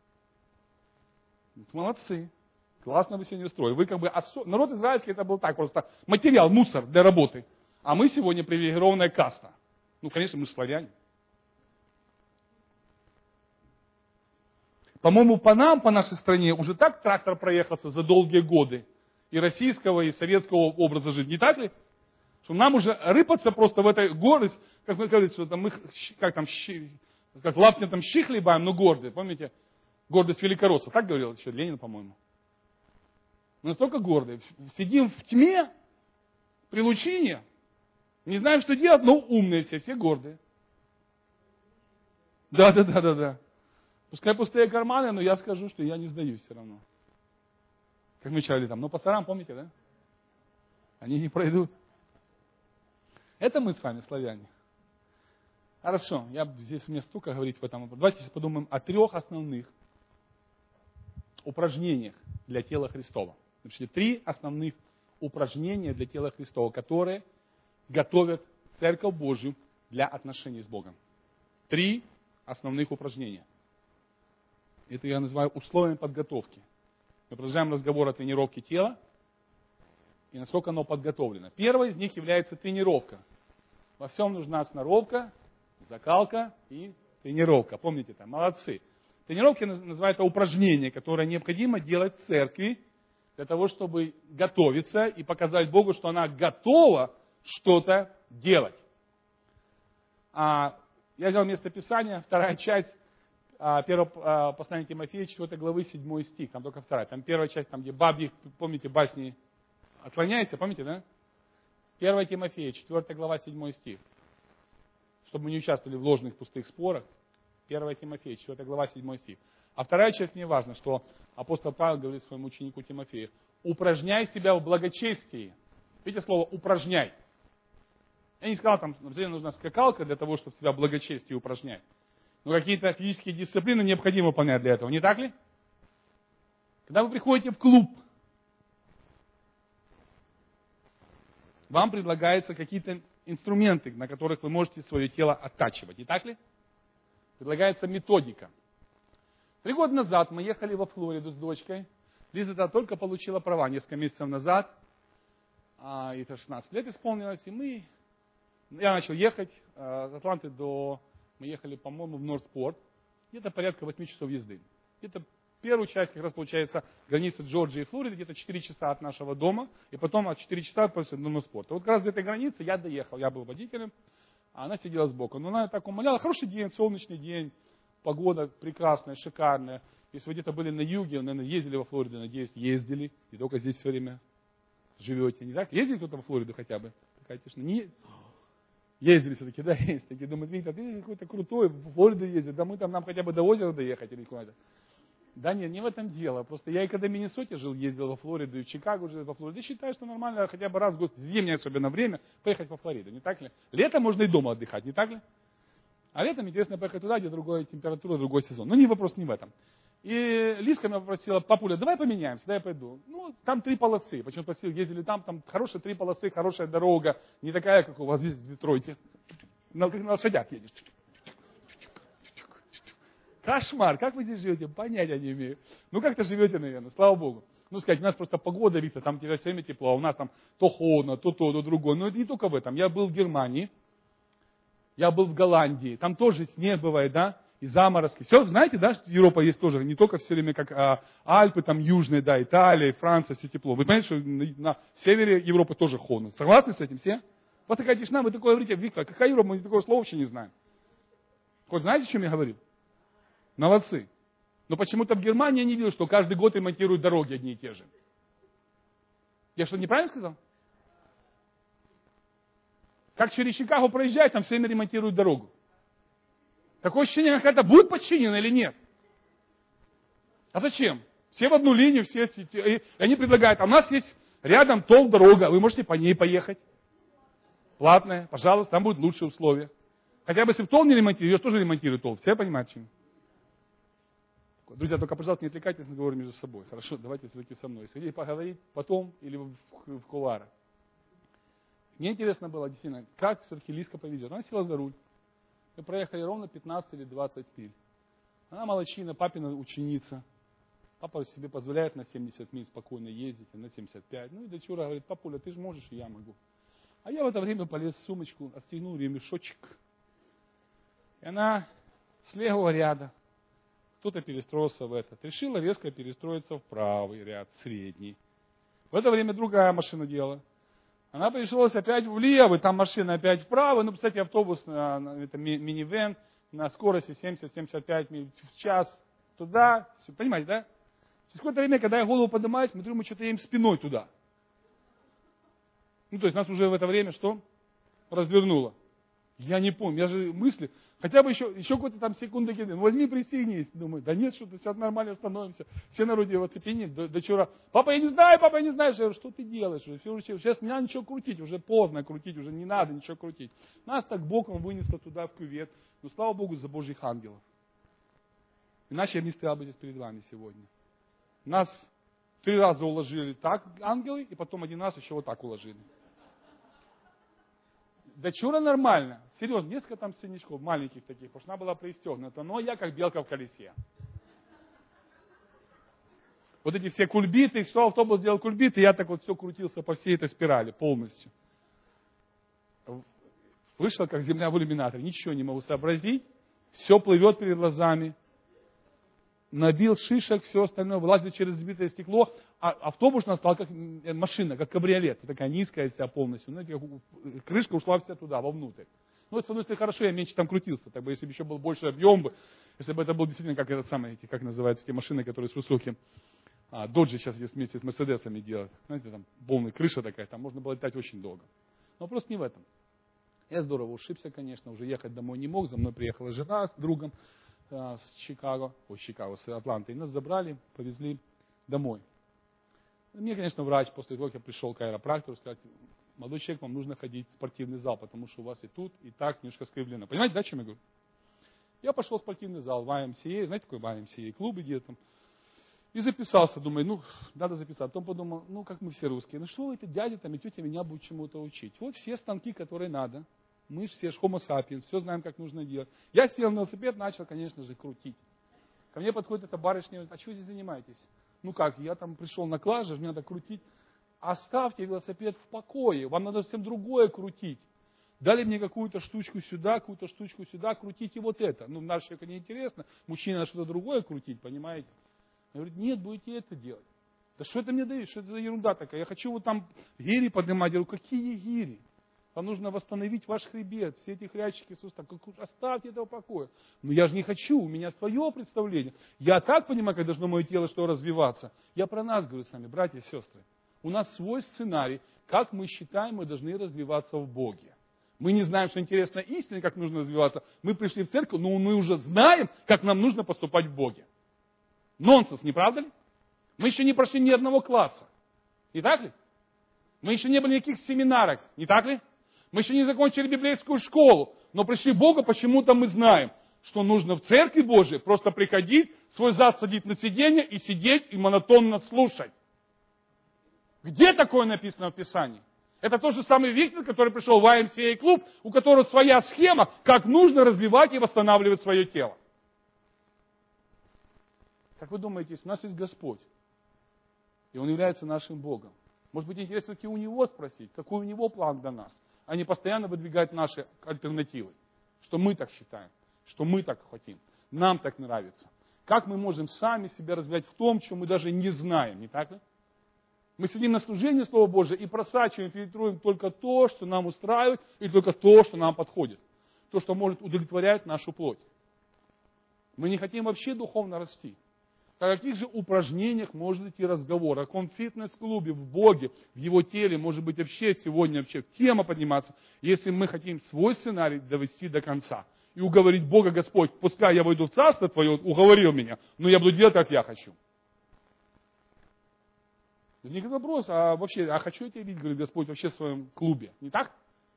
C: Молодцы. Классно вы сегодня устроили. Вы народ израильский это был так, просто материал, мусор для работы. А мы сегодня привилегированная каста. Конечно, мы славяне. По-моему, по нашей стране уже так трактор проехался за долгие годы. И российского, и советского образа жизни. Не так ли? Что нам уже рыпаться просто в этой гордость, как мы говорим, что мы, как лапня там щи хлебаем, но гордые. Помните? Гордость великоросса. Так говорил еще Ленин, по-моему. Мы настолько гордые. Сидим в тьме, при лучине, не знаем, что делать, но умные все гордые. Да. Пускай пустые карманы, но я скажу, что я не сдаюсь все равно. Как мы читали там, но пасторам, помните, да? Они не пройдут. Это мы с вами, славяне. Хорошо, здесь у меня столько говорить в этом. Давайте сейчас подумаем о 3 основных упражнениях для тела Христова. Значит, 3 основных упражнения для тела Христова, которые готовят Церковь Божью для отношений с Богом. 3 основных упражнения. Это я называю условиями подготовки. Мы продолжаем разговор о тренировке тела и насколько оно подготовлено. Первое из них является тренировка. Во всем нужна сноровка, закалка и тренировка. Помните там, молодцы. Тренировки называются упражнения, которые необходимо делать в церкви для того, чтобы готовиться и показать Богу, что она готова что-то делать. Я взял местописание, 2 часть, 1 послание Тимофея, 4 главы, 7 стих, там только 2. Там 1 часть, там где бабьи, помните, басни отклоняется, помните, да? 1 Тимофея, 4 глава, 7 стих. Чтобы мы не участвовали в ложных пустых спорах. 1 Тимофея, 4 глава, 7 стих. А 2 часть мне важно, что апостол Павел говорит своему ученику Тимофею: упражняй себя в благочестии. Видите слово «упражняй»? Я не сказал, там обязательно нужна скакалка для того, чтобы себя в благочестии упражнять. Но какие-то физические дисциплины необходимо выполнять для этого, не так ли? Когда вы приходите в клуб, вам предлагаются какие-то инструменты, на которых вы можете свое тело оттачивать, не так ли? Предлагается методика. 3 года назад мы ехали во Флориду с дочкой. Лиза тогда только получила права несколько месяцев назад. Это 16 лет исполнилось. И я начал ехать от Атланты мы ехали, по-моему, в Норспорт. Где-то порядка 8 часов езды. Где-то первую часть, как раз получается, граница Джорджии и Флориды, где-то 4 часа от нашего дома. И потом от 4 часа до Норспорта. Вот как раз до этой границы я доехал. Я был водителем, а она сидела сбоку. Но она так умоляла. Хороший день, солнечный день. Погода прекрасная, шикарная. Если вы где-то были на юге, наверное, ездили во Флориду, надеюсь, ездили. И только здесь все время живете, не так? Ездили кто-то во Флориду хотя бы? Такая тишина. Не... Ездили все-таки, да, есть такие. Думают, Виктор, ты какой-то крутой, в Флориду ездит. Да нам хотя бы до озера доехать или куда-то. Да нет, не в этом дело. Просто я и когда в Миннесоте жил, ездил во Флориду, и в Чикаго жил во Флориду. И считаю, что нормально хотя бы раз в год, зимнее особенно время, поехать во Флориду, не так ли? Летом можно и дома отдыхать, не так ли? А летом интересно поехать туда, где другая температура, другой сезон. Но вопрос не в этом. И Лизка меня попросила: папуля, давай поменяемся, да я пойду. Там 3 полосы. Почему спросил, ездили там хорошие 3 полосы, хорошая дорога, не такая, как у вас здесь в Детройте. Как на лошадях едешь. Кошмар, как вы здесь живете? Понятия не имею. Как-то живете, наверное, слава Богу. Сказать, у нас просто погода, Виктор, там тебе все время тепло, а у нас там то холодно, то, то другое. Но это не только в этом. Я был в Германии, я был в Голландии, там тоже снег бывает, да? И заморозки. Все, знаете, да, что Европа есть тоже, не только все время как Альпы, там южные, да, Италия, Франция, все тепло. Вы понимаете, что на севере Европы тоже холодно. Согласны с этим все? Вот такая тишина, вы такое говорите: Виктор, какая Европа, мы такого слова вообще не знаем. Хоть знаете, о чем я говорю? Молодцы. Но почему-то в Германии я не видел, что каждый год ремонтируют дороги одни и те же. Я что, неправильно сказал? Как через Чикаго проезжать, там все время ремонтируют дорогу. Такое ощущение, как это будет подчинено или нет. А зачем? Все в одну линию, все, и они предлагают: а у нас есть рядом дорога, вы можете по ней поехать. Платная, пожалуйста, там будут лучшие условия. Хотя бы если в не ремонтируют, ее тоже ремонтируют Все понимают, чем? Друзья, только, пожалуйста, не отвлекайтесь на разговоры между собой. Хорошо, давайте все-таки со мной. Если хотите поговорить потом или в кулуарах. Мне интересно было, действительно, как все-таки Лизка повезет. Она села за руль. Мы проехали ровно 15 или 20 миль. Она молодчина, папина ученица. Папа себе позволяет на 70 миль спокойно ездить, на 75. И дочура говорит: папуля, ты же можешь, и я могу. А я в это время полез в сумочку, отстегнул ремешочек. И она с левого ряда, кто-то перестроился в этот, решила резко перестроиться в правый ряд, средний. В это время другая машина делала. Она перестроилась опять в левый, там машина опять вправо. Кстати, автобус, это минивэн, на скорости 70-75 миль в час туда. Все, понимаете, да? Через какое-то время, когда я голову поднимаю, смотрю, мы что-то едем спиной туда. То есть нас уже в это время что? Развернуло. Я не помню, я же мысли, Хотя бы еще какой-то там секунды кидает. Возьми, пристегнись. Думаю, да нет, что-то сейчас нормально становимся. Все на роде в оцепенении. Дочера, папа, я не знаю. Я говорю, что ты делаешь? Сейчас не надо ничего крутить, уже поздно крутить, уже не надо ничего крутить. Нас так боком вынесло туда в кювет. Но слава Богу за Божьих ангелов. Иначе я не стоял бы здесь перед вами сегодня. Нас 3 раза уложили так ангелы, и потом 1 раз еще вот так уложили. Дочура нормально. Серьезно, несколько там синячков, маленьких таких, потому что она была пристегнута, но я как белка в колесе. Вот эти все кульбиты, что автобус делал кульбиты, я так вот все крутился по всей этой спирали полностью. Вышел, как земля в иллюминаторе, ничего не могу сообразить, все плывет перед глазами. Набил шишек, все остальное, вылазит через разбитое стекло, а автобус у нас стал как машина, как кабриолет, такая низкая вся полностью, знаете, крышка ушла вся туда, вовнутрь. Ну, это, с одной стороны, хорошо, я меньше там крутился, так бы, если бы еще был больше объем, если бы это был действительно как этот самый, как называются те машины, которые с высоким, Доджи сейчас есть вместе с Мерседесами делают, знаете, там полная крыша такая, там можно было летать очень долго. Но вопрос не в этом. Я здорово ушибся, конечно, уже ехать домой не мог, за мной приехала жена с другом, с с Атланты. И нас забрали, повезли домой. Мне, конечно, врач после того, как я пришел к аэропрактору, сказал, молодой человек, вам нужно ходить в спортивный зал, потому что у вас и тут, и так немножко скривлено. Понимаете, да, о чем я говорю? Я пошел в спортивный зал, в YMCA, знаете, такой YMCA, клубы где-то. И записался, думаю, надо записаться. Потом подумал, как мы все русские, что вы, это дядя там и тетя меня будут чему-то учить. Вот все станки, которые надо. Мы все ж homo sapiens, все знаем, как нужно делать. Я сел на велосипед, начал, конечно же, крутить. Ко мне подходит эта барышня, говорит, а что вы здесь занимаетесь? Я там пришел на класс, мне надо крутить. Оставьте велосипед в покое, вам надо совсем другое крутить. Дали мне какую-то штучку сюда, крутите вот это. Наш человек не интересно, мужчина надо что-то другое крутить, понимаете? Я говорю, нет, будете это делать. Да что это мне дает, что это за ерунда такая? Я хочу вот там гири поднимать. Я говорю, какие гири? Вам нужно восстановить ваш хребет, все эти хрящики сустав. Оставьте это в покое. Но я же не хочу, у меня свое представление. Я так понимаю, как должно мое тело что развиваться. Я про нас говорю с вами, братья и сестры. У нас свой сценарий, как мы считаем, мы должны развиваться в Боге. Мы не знаем, что интересно истине, как нужно развиваться. Мы пришли в церковь, но мы уже знаем, как нам нужно поступать в Боге. Нонсенс, не правда ли? Мы еще не прошли ни одного класса. Не так ли? Мы еще не были никаких семинаров. Не так ли? Мы еще не закончили библейскую школу, но пришли к Богу, почему-то мы знаем, что нужно в церкви Божией просто приходить, свой зад садить на сиденье и сидеть и монотонно слушать. Где такое написано в Писании? Это тот же самый Виктор, который пришел в YMCA клуб, у которого своя схема, как нужно развивать и восстанавливать свое тело. Как вы думаете, если у нас есть Господь, и Он является нашим Богом, может быть, интересно таки у Него спросить, какой у Него план для нас, а не постоянно выдвигать наши альтернативы. Что мы так считаем, что мы так хотим, нам так нравится. Как мы можем сами себя развивать в том, что мы даже не знаем, не так ли? Мы сидим на служении Слова Божия и просачиваем, фильтруем только то, что нам устраивает, и только то, что нам подходит. То, что может удовлетворять нашу плоть. Мы не хотим вообще духовно расти. О каких же упражнениях может идти разговор? О каком фитнес-клубе, в Боге, в Его теле, может быть, вообще сегодня тема подниматься, если мы хотим свой сценарий довести до конца. И уговорить Бога, Господь, пускай я войду в Царство Твое, уговорил меня, но я буду делать, как я хочу. Возникает вопрос, хочу я тебя видеть, говорит Господь, вообще в своем клубе. Не так?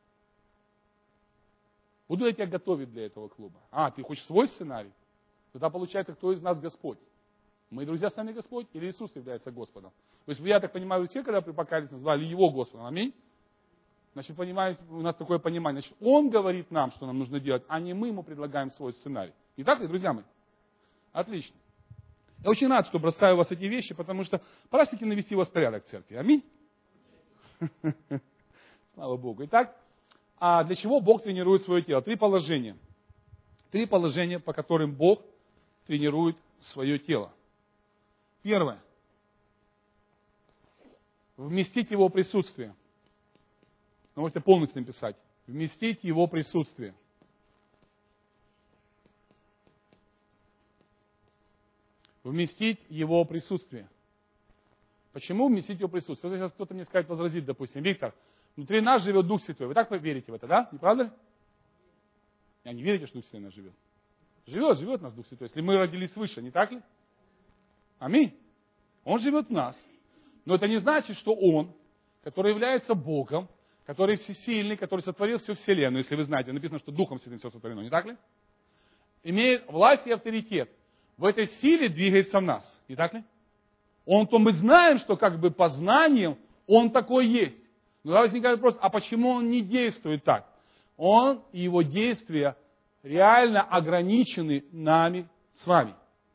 C: Буду я тебя готовить для этого клуба. Ты хочешь свой сценарий? Тогда получается, кто из нас Господь? Мы, друзья, сами Господь или Иисус является Господом? То есть, я так понимаю, вы все, когда при покаялись, назвали Его Господом. Аминь? Значит, понимаете, у нас такое понимание. Значит, Он говорит нам, что нам нужно делать, а не мы Ему предлагаем свой сценарий. Не так ли, друзья мои? Отлично. Я очень рад, что бросаю вас эти вещи, потому что пора все-таки навести вас в порядок в церкви. Аминь? Слава Богу. Итак, для чего Бог тренирует свое тело? 3 положения. 3 положения, по которым Бог тренирует свое тело. Первое. Вместить Его присутствие. Вы можете полностью написать. Вместить Его присутствие. Вместить Его присутствие. Почему вместить Его присутствие? Сейчас кто-то мне скажет, возразит, допустим, Виктор, внутри нас живет Дух Святой. Вы так верите в это, да? Не правда ли? Я не верите, что Дух Святой нас живет? Живет в нас Дух Святой, если мы родились свыше, не так ли? Аминь. Он живет в нас. Но это не значит, что Он, который является Богом, который всесильный, который сотворил всю Вселенную, если вы знаете, написано, что Духом Святым все сотворено, не так ли? Имеет власть и авторитет. В этой силе двигается в нас, не так ли? То мы знаем, что как бы по знаниям Он такой есть. Но тогда возникает вопрос, а почему Он не действует так? Он и Его действия реально ограничены нами с вами.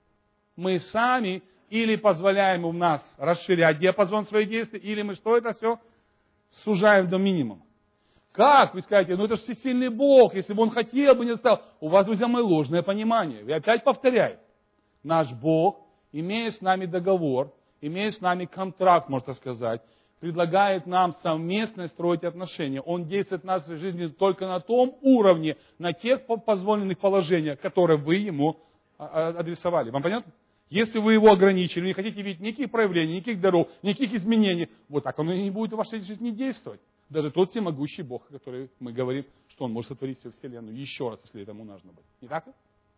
C: Мы сами или позволяем у нас расширять диапазон своих действий, или мы что это все сужаем до минимума. Как? Вы скажете, это же всесильный Бог, если бы Он хотел бы, не стал. У вас, друзья мои, ложное понимание. Я опять повторяю. Наш Бог, имея с нами договор, имея с нами контракт, можно сказать, предлагает нам совместно строить отношения. Он действует в нашей жизни только на том уровне, на тех позволенных положениях, которые вы Ему адресовали. Вам понятно? Если вы Его ограничили, не хотите видеть никаких проявлений, никаких даров, никаких изменений, вот так Он и не будет в вашей жизни действовать. Даже тот всемогущий Бог, о котором мы говорим, что Он может сотворить всю Вселенную еще раз, если этому нужно быть. Не так ли?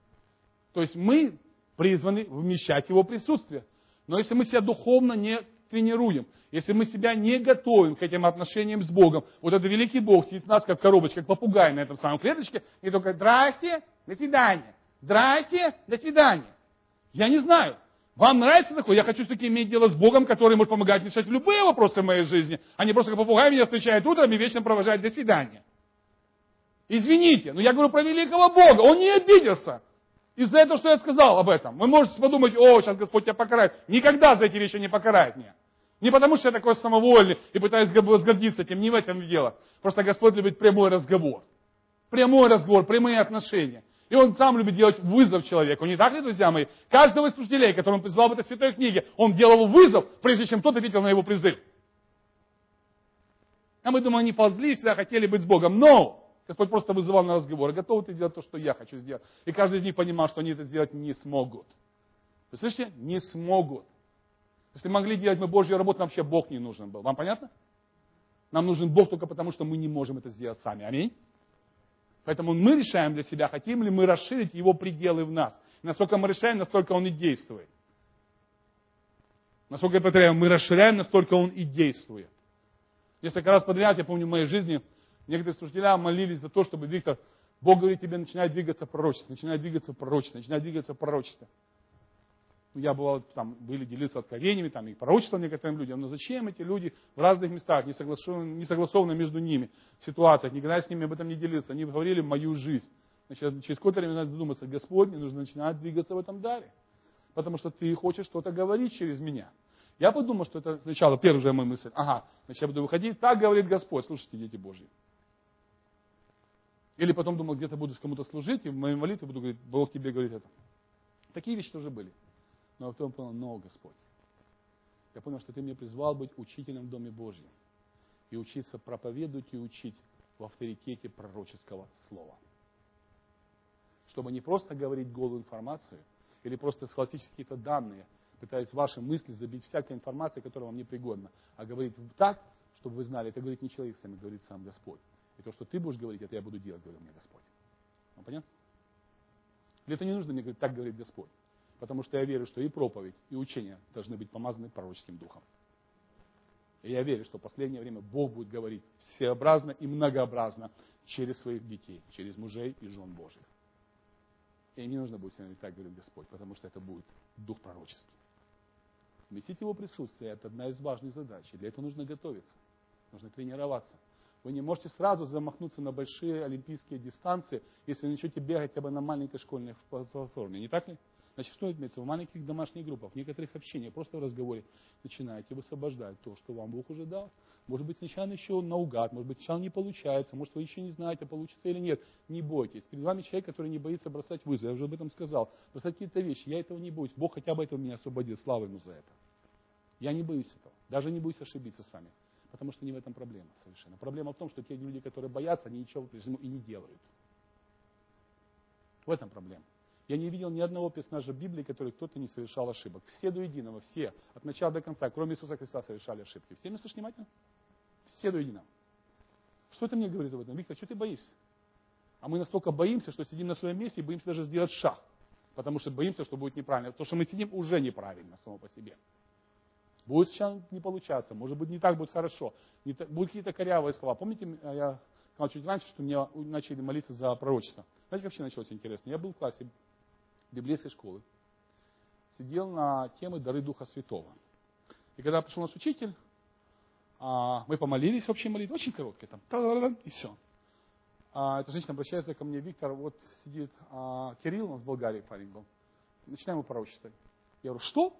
C: То есть мы призваны вмещать Его присутствие. Но если мы себя духовно не тренируем, если мы себя не готовим к этим отношениям с Богом, вот этот великий Бог сидит в нас, как коробочка, как попугай на этом самом клеточке, и только «Здрасте, до свидания! Здрасте, до свидания!» Я не знаю. Вам нравится такое? Я хочу все-таки иметь дело с Богом, который может помогать решать любые вопросы в моей жизни, а не просто как попугай меня встречает утром и вечно провожает «до свидания». Извините, но я говорю про великого Бога. Он не обиделся из-за этого, что я сказал об этом. Вы можете подумать, сейчас Господь тебя покарает. Никогда за эти вещи не покарает меня. Не потому, что я такой самовольный и пытаюсь возгордиться тем, не в этом дело. Просто Господь любит прямой разговор. Прямой разговор, прямые отношения. И Он сам любит делать вызов человеку. Не так ли, друзья мои? Каждого из служителей, которого Он призвал в этой святой книге, Он делал вызов, прежде чем тот ответил на его призыв. А мы думаем, они ползли, всегда хотели быть с Богом. Но! Господь просто вызывал на разговор. Готовы ты делать то, что я хочу сделать. И каждый из них понимал, что они это сделать не смогут. Вы слышите? Не смогут. Если могли делать мы Божью работу, нам вообще Бог не нужен был. Вам понятно? Нам нужен Бог только потому, что мы не можем это сделать сами. Аминь. Поэтому мы решаем для себя, хотим ли мы расширить Его пределы в нас. И насколько мы решаем, настолько Он и действует. Насколько, я повторяю, мы расширяем, настолько Он и действует. Несколько раз подряд, я помню, в моей жизни, некоторые служители молились за то, чтобы Виктор, Бог говорит тебе, начинай двигаться в пророчестве, начинай двигаться в пророчестве, начинай двигаться в пророчестве. Я бывал, были делиться откровениями, и пророчествовал некоторым людям, но зачем эти люди в разных местах, не согласованно между ними, в ситуациях, никогда с ними об этом не делился, они говорили мою жизнь. Значит, через какое-то время надо задуматься, Господь, мне нужно начинать двигаться в этом даре, потому что Ты хочешь что-то говорить через меня. Я подумал, что это сначала первая моя мысль, значит, я буду выходить, так говорит Господь, слушайте, дети Божьи. Или потом думал, где-то буду кому-то служить, и в моей молитве буду говорить, Бог тебе говорит это. Такие вещи тоже были. Но потом понял, Господь, я понял, что Ты меня призвал быть учителем в Доме Божьем. И учиться проповедовать и учить в авторитете пророческого слова. Чтобы не просто говорить голую информацию, или просто схватить какие-то данные, пытаясь ваши мысли забить всякой информацией, которая вам не пригодна, а говорить так, чтобы вы знали, это говорит не человек сам, говорит сам Господь. И то, что ты будешь говорить, это я буду делать, говорил мне Господь. Вам понятно? Для этого не нужно мне говорить, так говорит Господь. Потому что я верю, что и проповедь, и учение должны быть помазаны пророческим духом. И я верю, что в последнее время Бог будет говорить всеобразно и многообразно через своих детей, через мужей и жен Божьих. И не нужно будет говорить, так говорит Господь, потому что это будет дух пророческий. Вместить Его присутствие – это одна из важных задач. И для этого нужно готовиться, нужно тренироваться. Вы не можете сразу замахнуться на большие олимпийские дистанции, если вы начнете бегать хотя бы на маленькой школьной платформе. Не так ли? Значит, что имеется в маленьких домашних группах, в некоторых общениях, просто в разговоре начинаете высвобождать то, что вам Бог уже дал. Может быть, сначала еще наугад, может быть, сначала не получается, может, вы еще не знаете, получится или нет. Не бойтесь. Перед вами человек, который не боится бросать вызов. Я уже об этом сказал. Бросать какие-то вещи. Я этого не боюсь. Бог хотя бы этого меня освободил. Слава Ему за это. Я не боюсь этого. Даже не боюсь ошибиться с вами. Потому что не в этом проблема совершенно. Проблема в том, что те люди, которые боятся, они ничего по-прежнему и не делают. В этом проблема. Я не видел ни одного персонажа Библии, который кто-то не совершал ошибок. Все до единого, все, от начала до конца, кроме Иисуса Христа, совершали ошибки. Все меня слышите внимательно? Все до единого. Что это мне говорит об этом? Виктор, что ты боишься? А мы настолько боимся, что сидим на своем месте и боимся даже сделать шаг. Потому что боимся, что будет неправильно. То, что мы сидим, уже неправильно само по себе. Будет сейчас не получаться, может быть, не так будет хорошо. Будут какие-то корявые слова. Помните, я сказал чуть раньше, что мне начали молиться за пророчество. Знаете, как вообще началось интересно? Я был в классе библейской школы. Сидел на темы дары Духа Святого. И когда пришел наш учитель, мы помолились, общей молитвой, очень короткой, там, и все. Эта женщина обращается ко мне: Виктор, вот сидит Кирилл, он в Болгарии парень был, начинаем его пророчествовать. Я говорю, что?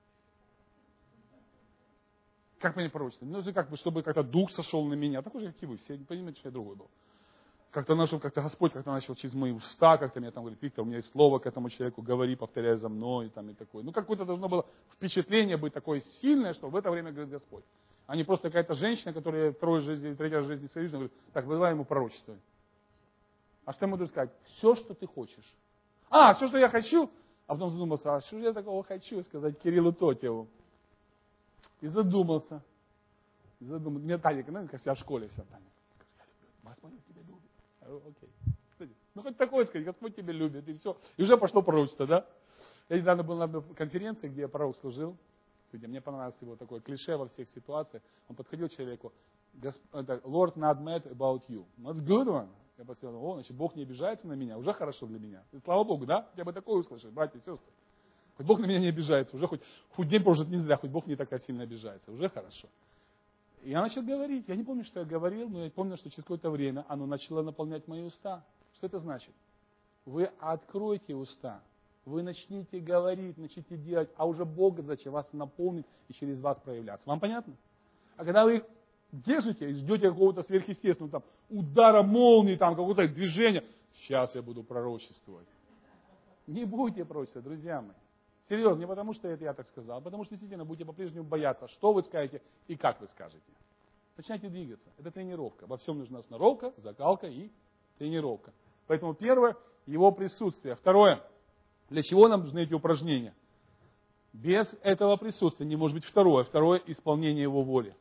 C: Как мне пророчество? Ну, как бы, чтобы как-то дух сошел на меня, такой же, как и вы, все понимаете, что я другой был. Как-то Господь как-то начал через мои уста, как-то мне там говорит: Виктор, у меня есть слово к этому человеку, говори, повторяй за мной, там, и такое. Ну, какое-то должно было впечатление быть такое сильное, что в это время говорит Господь. А не просто какая-то женщина, которая третий раз в жизни своей жизни говорит: так, давай ему пророчествуй. А что ему буду сказать? Все, что ты хочешь. Все, что я хочу. А потом задумался, что же я такого хочу сказать Кириллу Тотьеву? И задумался. Мне Таня, как я в школе вся, Таня. Господь тебя любит. Окей. Ну, хоть такое сказать, Господь тебя любит, и все. И уже пошло пророчество, да? Я недавно был на конференции, где пророк служил. Мне понравилось его такое клише во всех ситуациях. Он подходил к человеку: Lord not mad about you. That's good one. Я посмотрел, значит, Бог не обижается на меня, уже хорошо для меня. И, слава Богу, да? Я бы такое услышал, братья и сестры. Хоть Бог на меня не обижается, уже хоть день прожит не зря, хоть Бог не так сильно обижается, уже хорошо. И я начал говорить, я не помню, что я говорил, но я помню, что через какое-то время оно начало наполнять мои уста. Что это значит? Вы откройте уста, вы начните говорить, начните делать, а уже Бог зачем вас наполнит и через вас проявляться. Вам понятно? А когда вы их держите и ждете какого-то сверхъестественного там удара молнии, там какого-то движения, сейчас я буду пророчествовать. Не будете пророчествовать, друзья мои. Серьезно, не потому что это я так сказал, а потому что действительно будете по-прежнему бояться, что вы скажете и как вы скажете. Начинайте двигаться. Это тренировка. Во всем нужна сноровка, закалка и тренировка. Поэтому первое, его присутствие. Второе, для чего нам нужны эти упражнения? Без этого присутствия не может быть второе. Второе, исполнение его воли.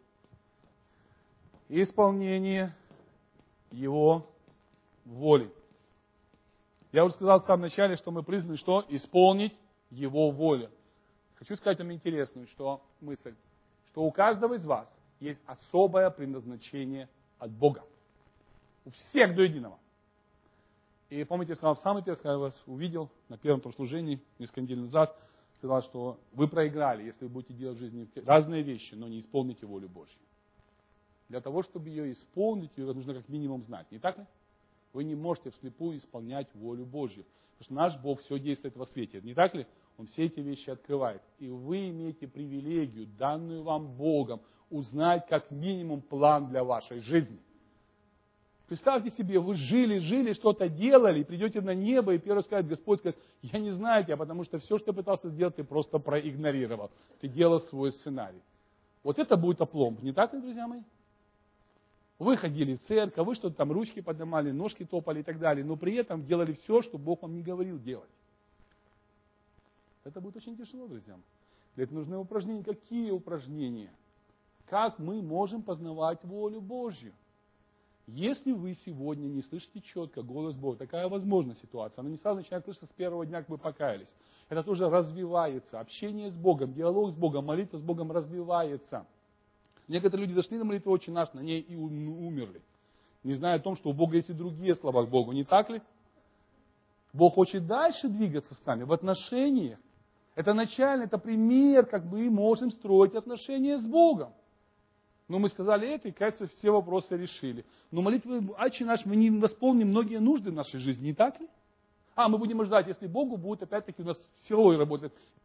C: Исполнение его воли. Я уже сказал в самом начале, что мы призваны что? Исполнить его волю. Хочу сказать вам интересную мысль, что у каждого из вас есть особое предназначение от Бога. У всех до единого. И помните, я сказал, в самый первый, когда я вас увидел на первом служении, несколько недель назад, сказал, что вы проиграли, если вы будете делать в жизни разные вещи, но не исполните волю Божью. Для того, чтобы ее исполнить, ее нужно как минимум знать. Не так ли? Вы не можете вслепую исполнять волю Божью. Потому что наш Бог все действует во свете. Не так ли? Он все эти вещи открывает. И вы имеете привилегию, данную вам Богом, узнать как минимум план для вашей жизни. Представьте себе, вы жили, что-то делали, и придете на небо, и первый скажет, Господь скажет: я не знаю тебя, потому что все, что ты пытался сделать, ты просто проигнорировал. Ты делал свой сценарий. Вот это будет опломб. Не так ли, друзья мои? Вы ходили в церковь, вы что-то там ручки поднимали, ножки топали и так далее, но при этом делали все, что Бог вам не говорил делать. Это будет очень тяжело, друзья. Для этого нужны упражнения. Какие упражнения? Как мы можем познавать волю Божью? Если вы сегодня не слышите четко голос Бога, такая возможная ситуация, она не сразу начинает слышаться с первого дня, как вы покаялись. Это тоже развивается. Общение с Богом, диалог с Богом, молитва с Богом развивается. Некоторые люди зашли на молитву «Отче наш», на ней и умерли. Не зная о том, что у Бога есть и другие слова к Богу. Не так ли? Бог хочет дальше двигаться с нами в отношениях. Это начально, это пример, как мы можем строить отношения с Богом. Но мы сказали это, и, кажется, все вопросы решили. Но молитвы «Отче наш» мы не восполним многие нужды в нашей жизни. Не так ли? Мы будем ждать, если Богу будет опять-таки у нас силой работать,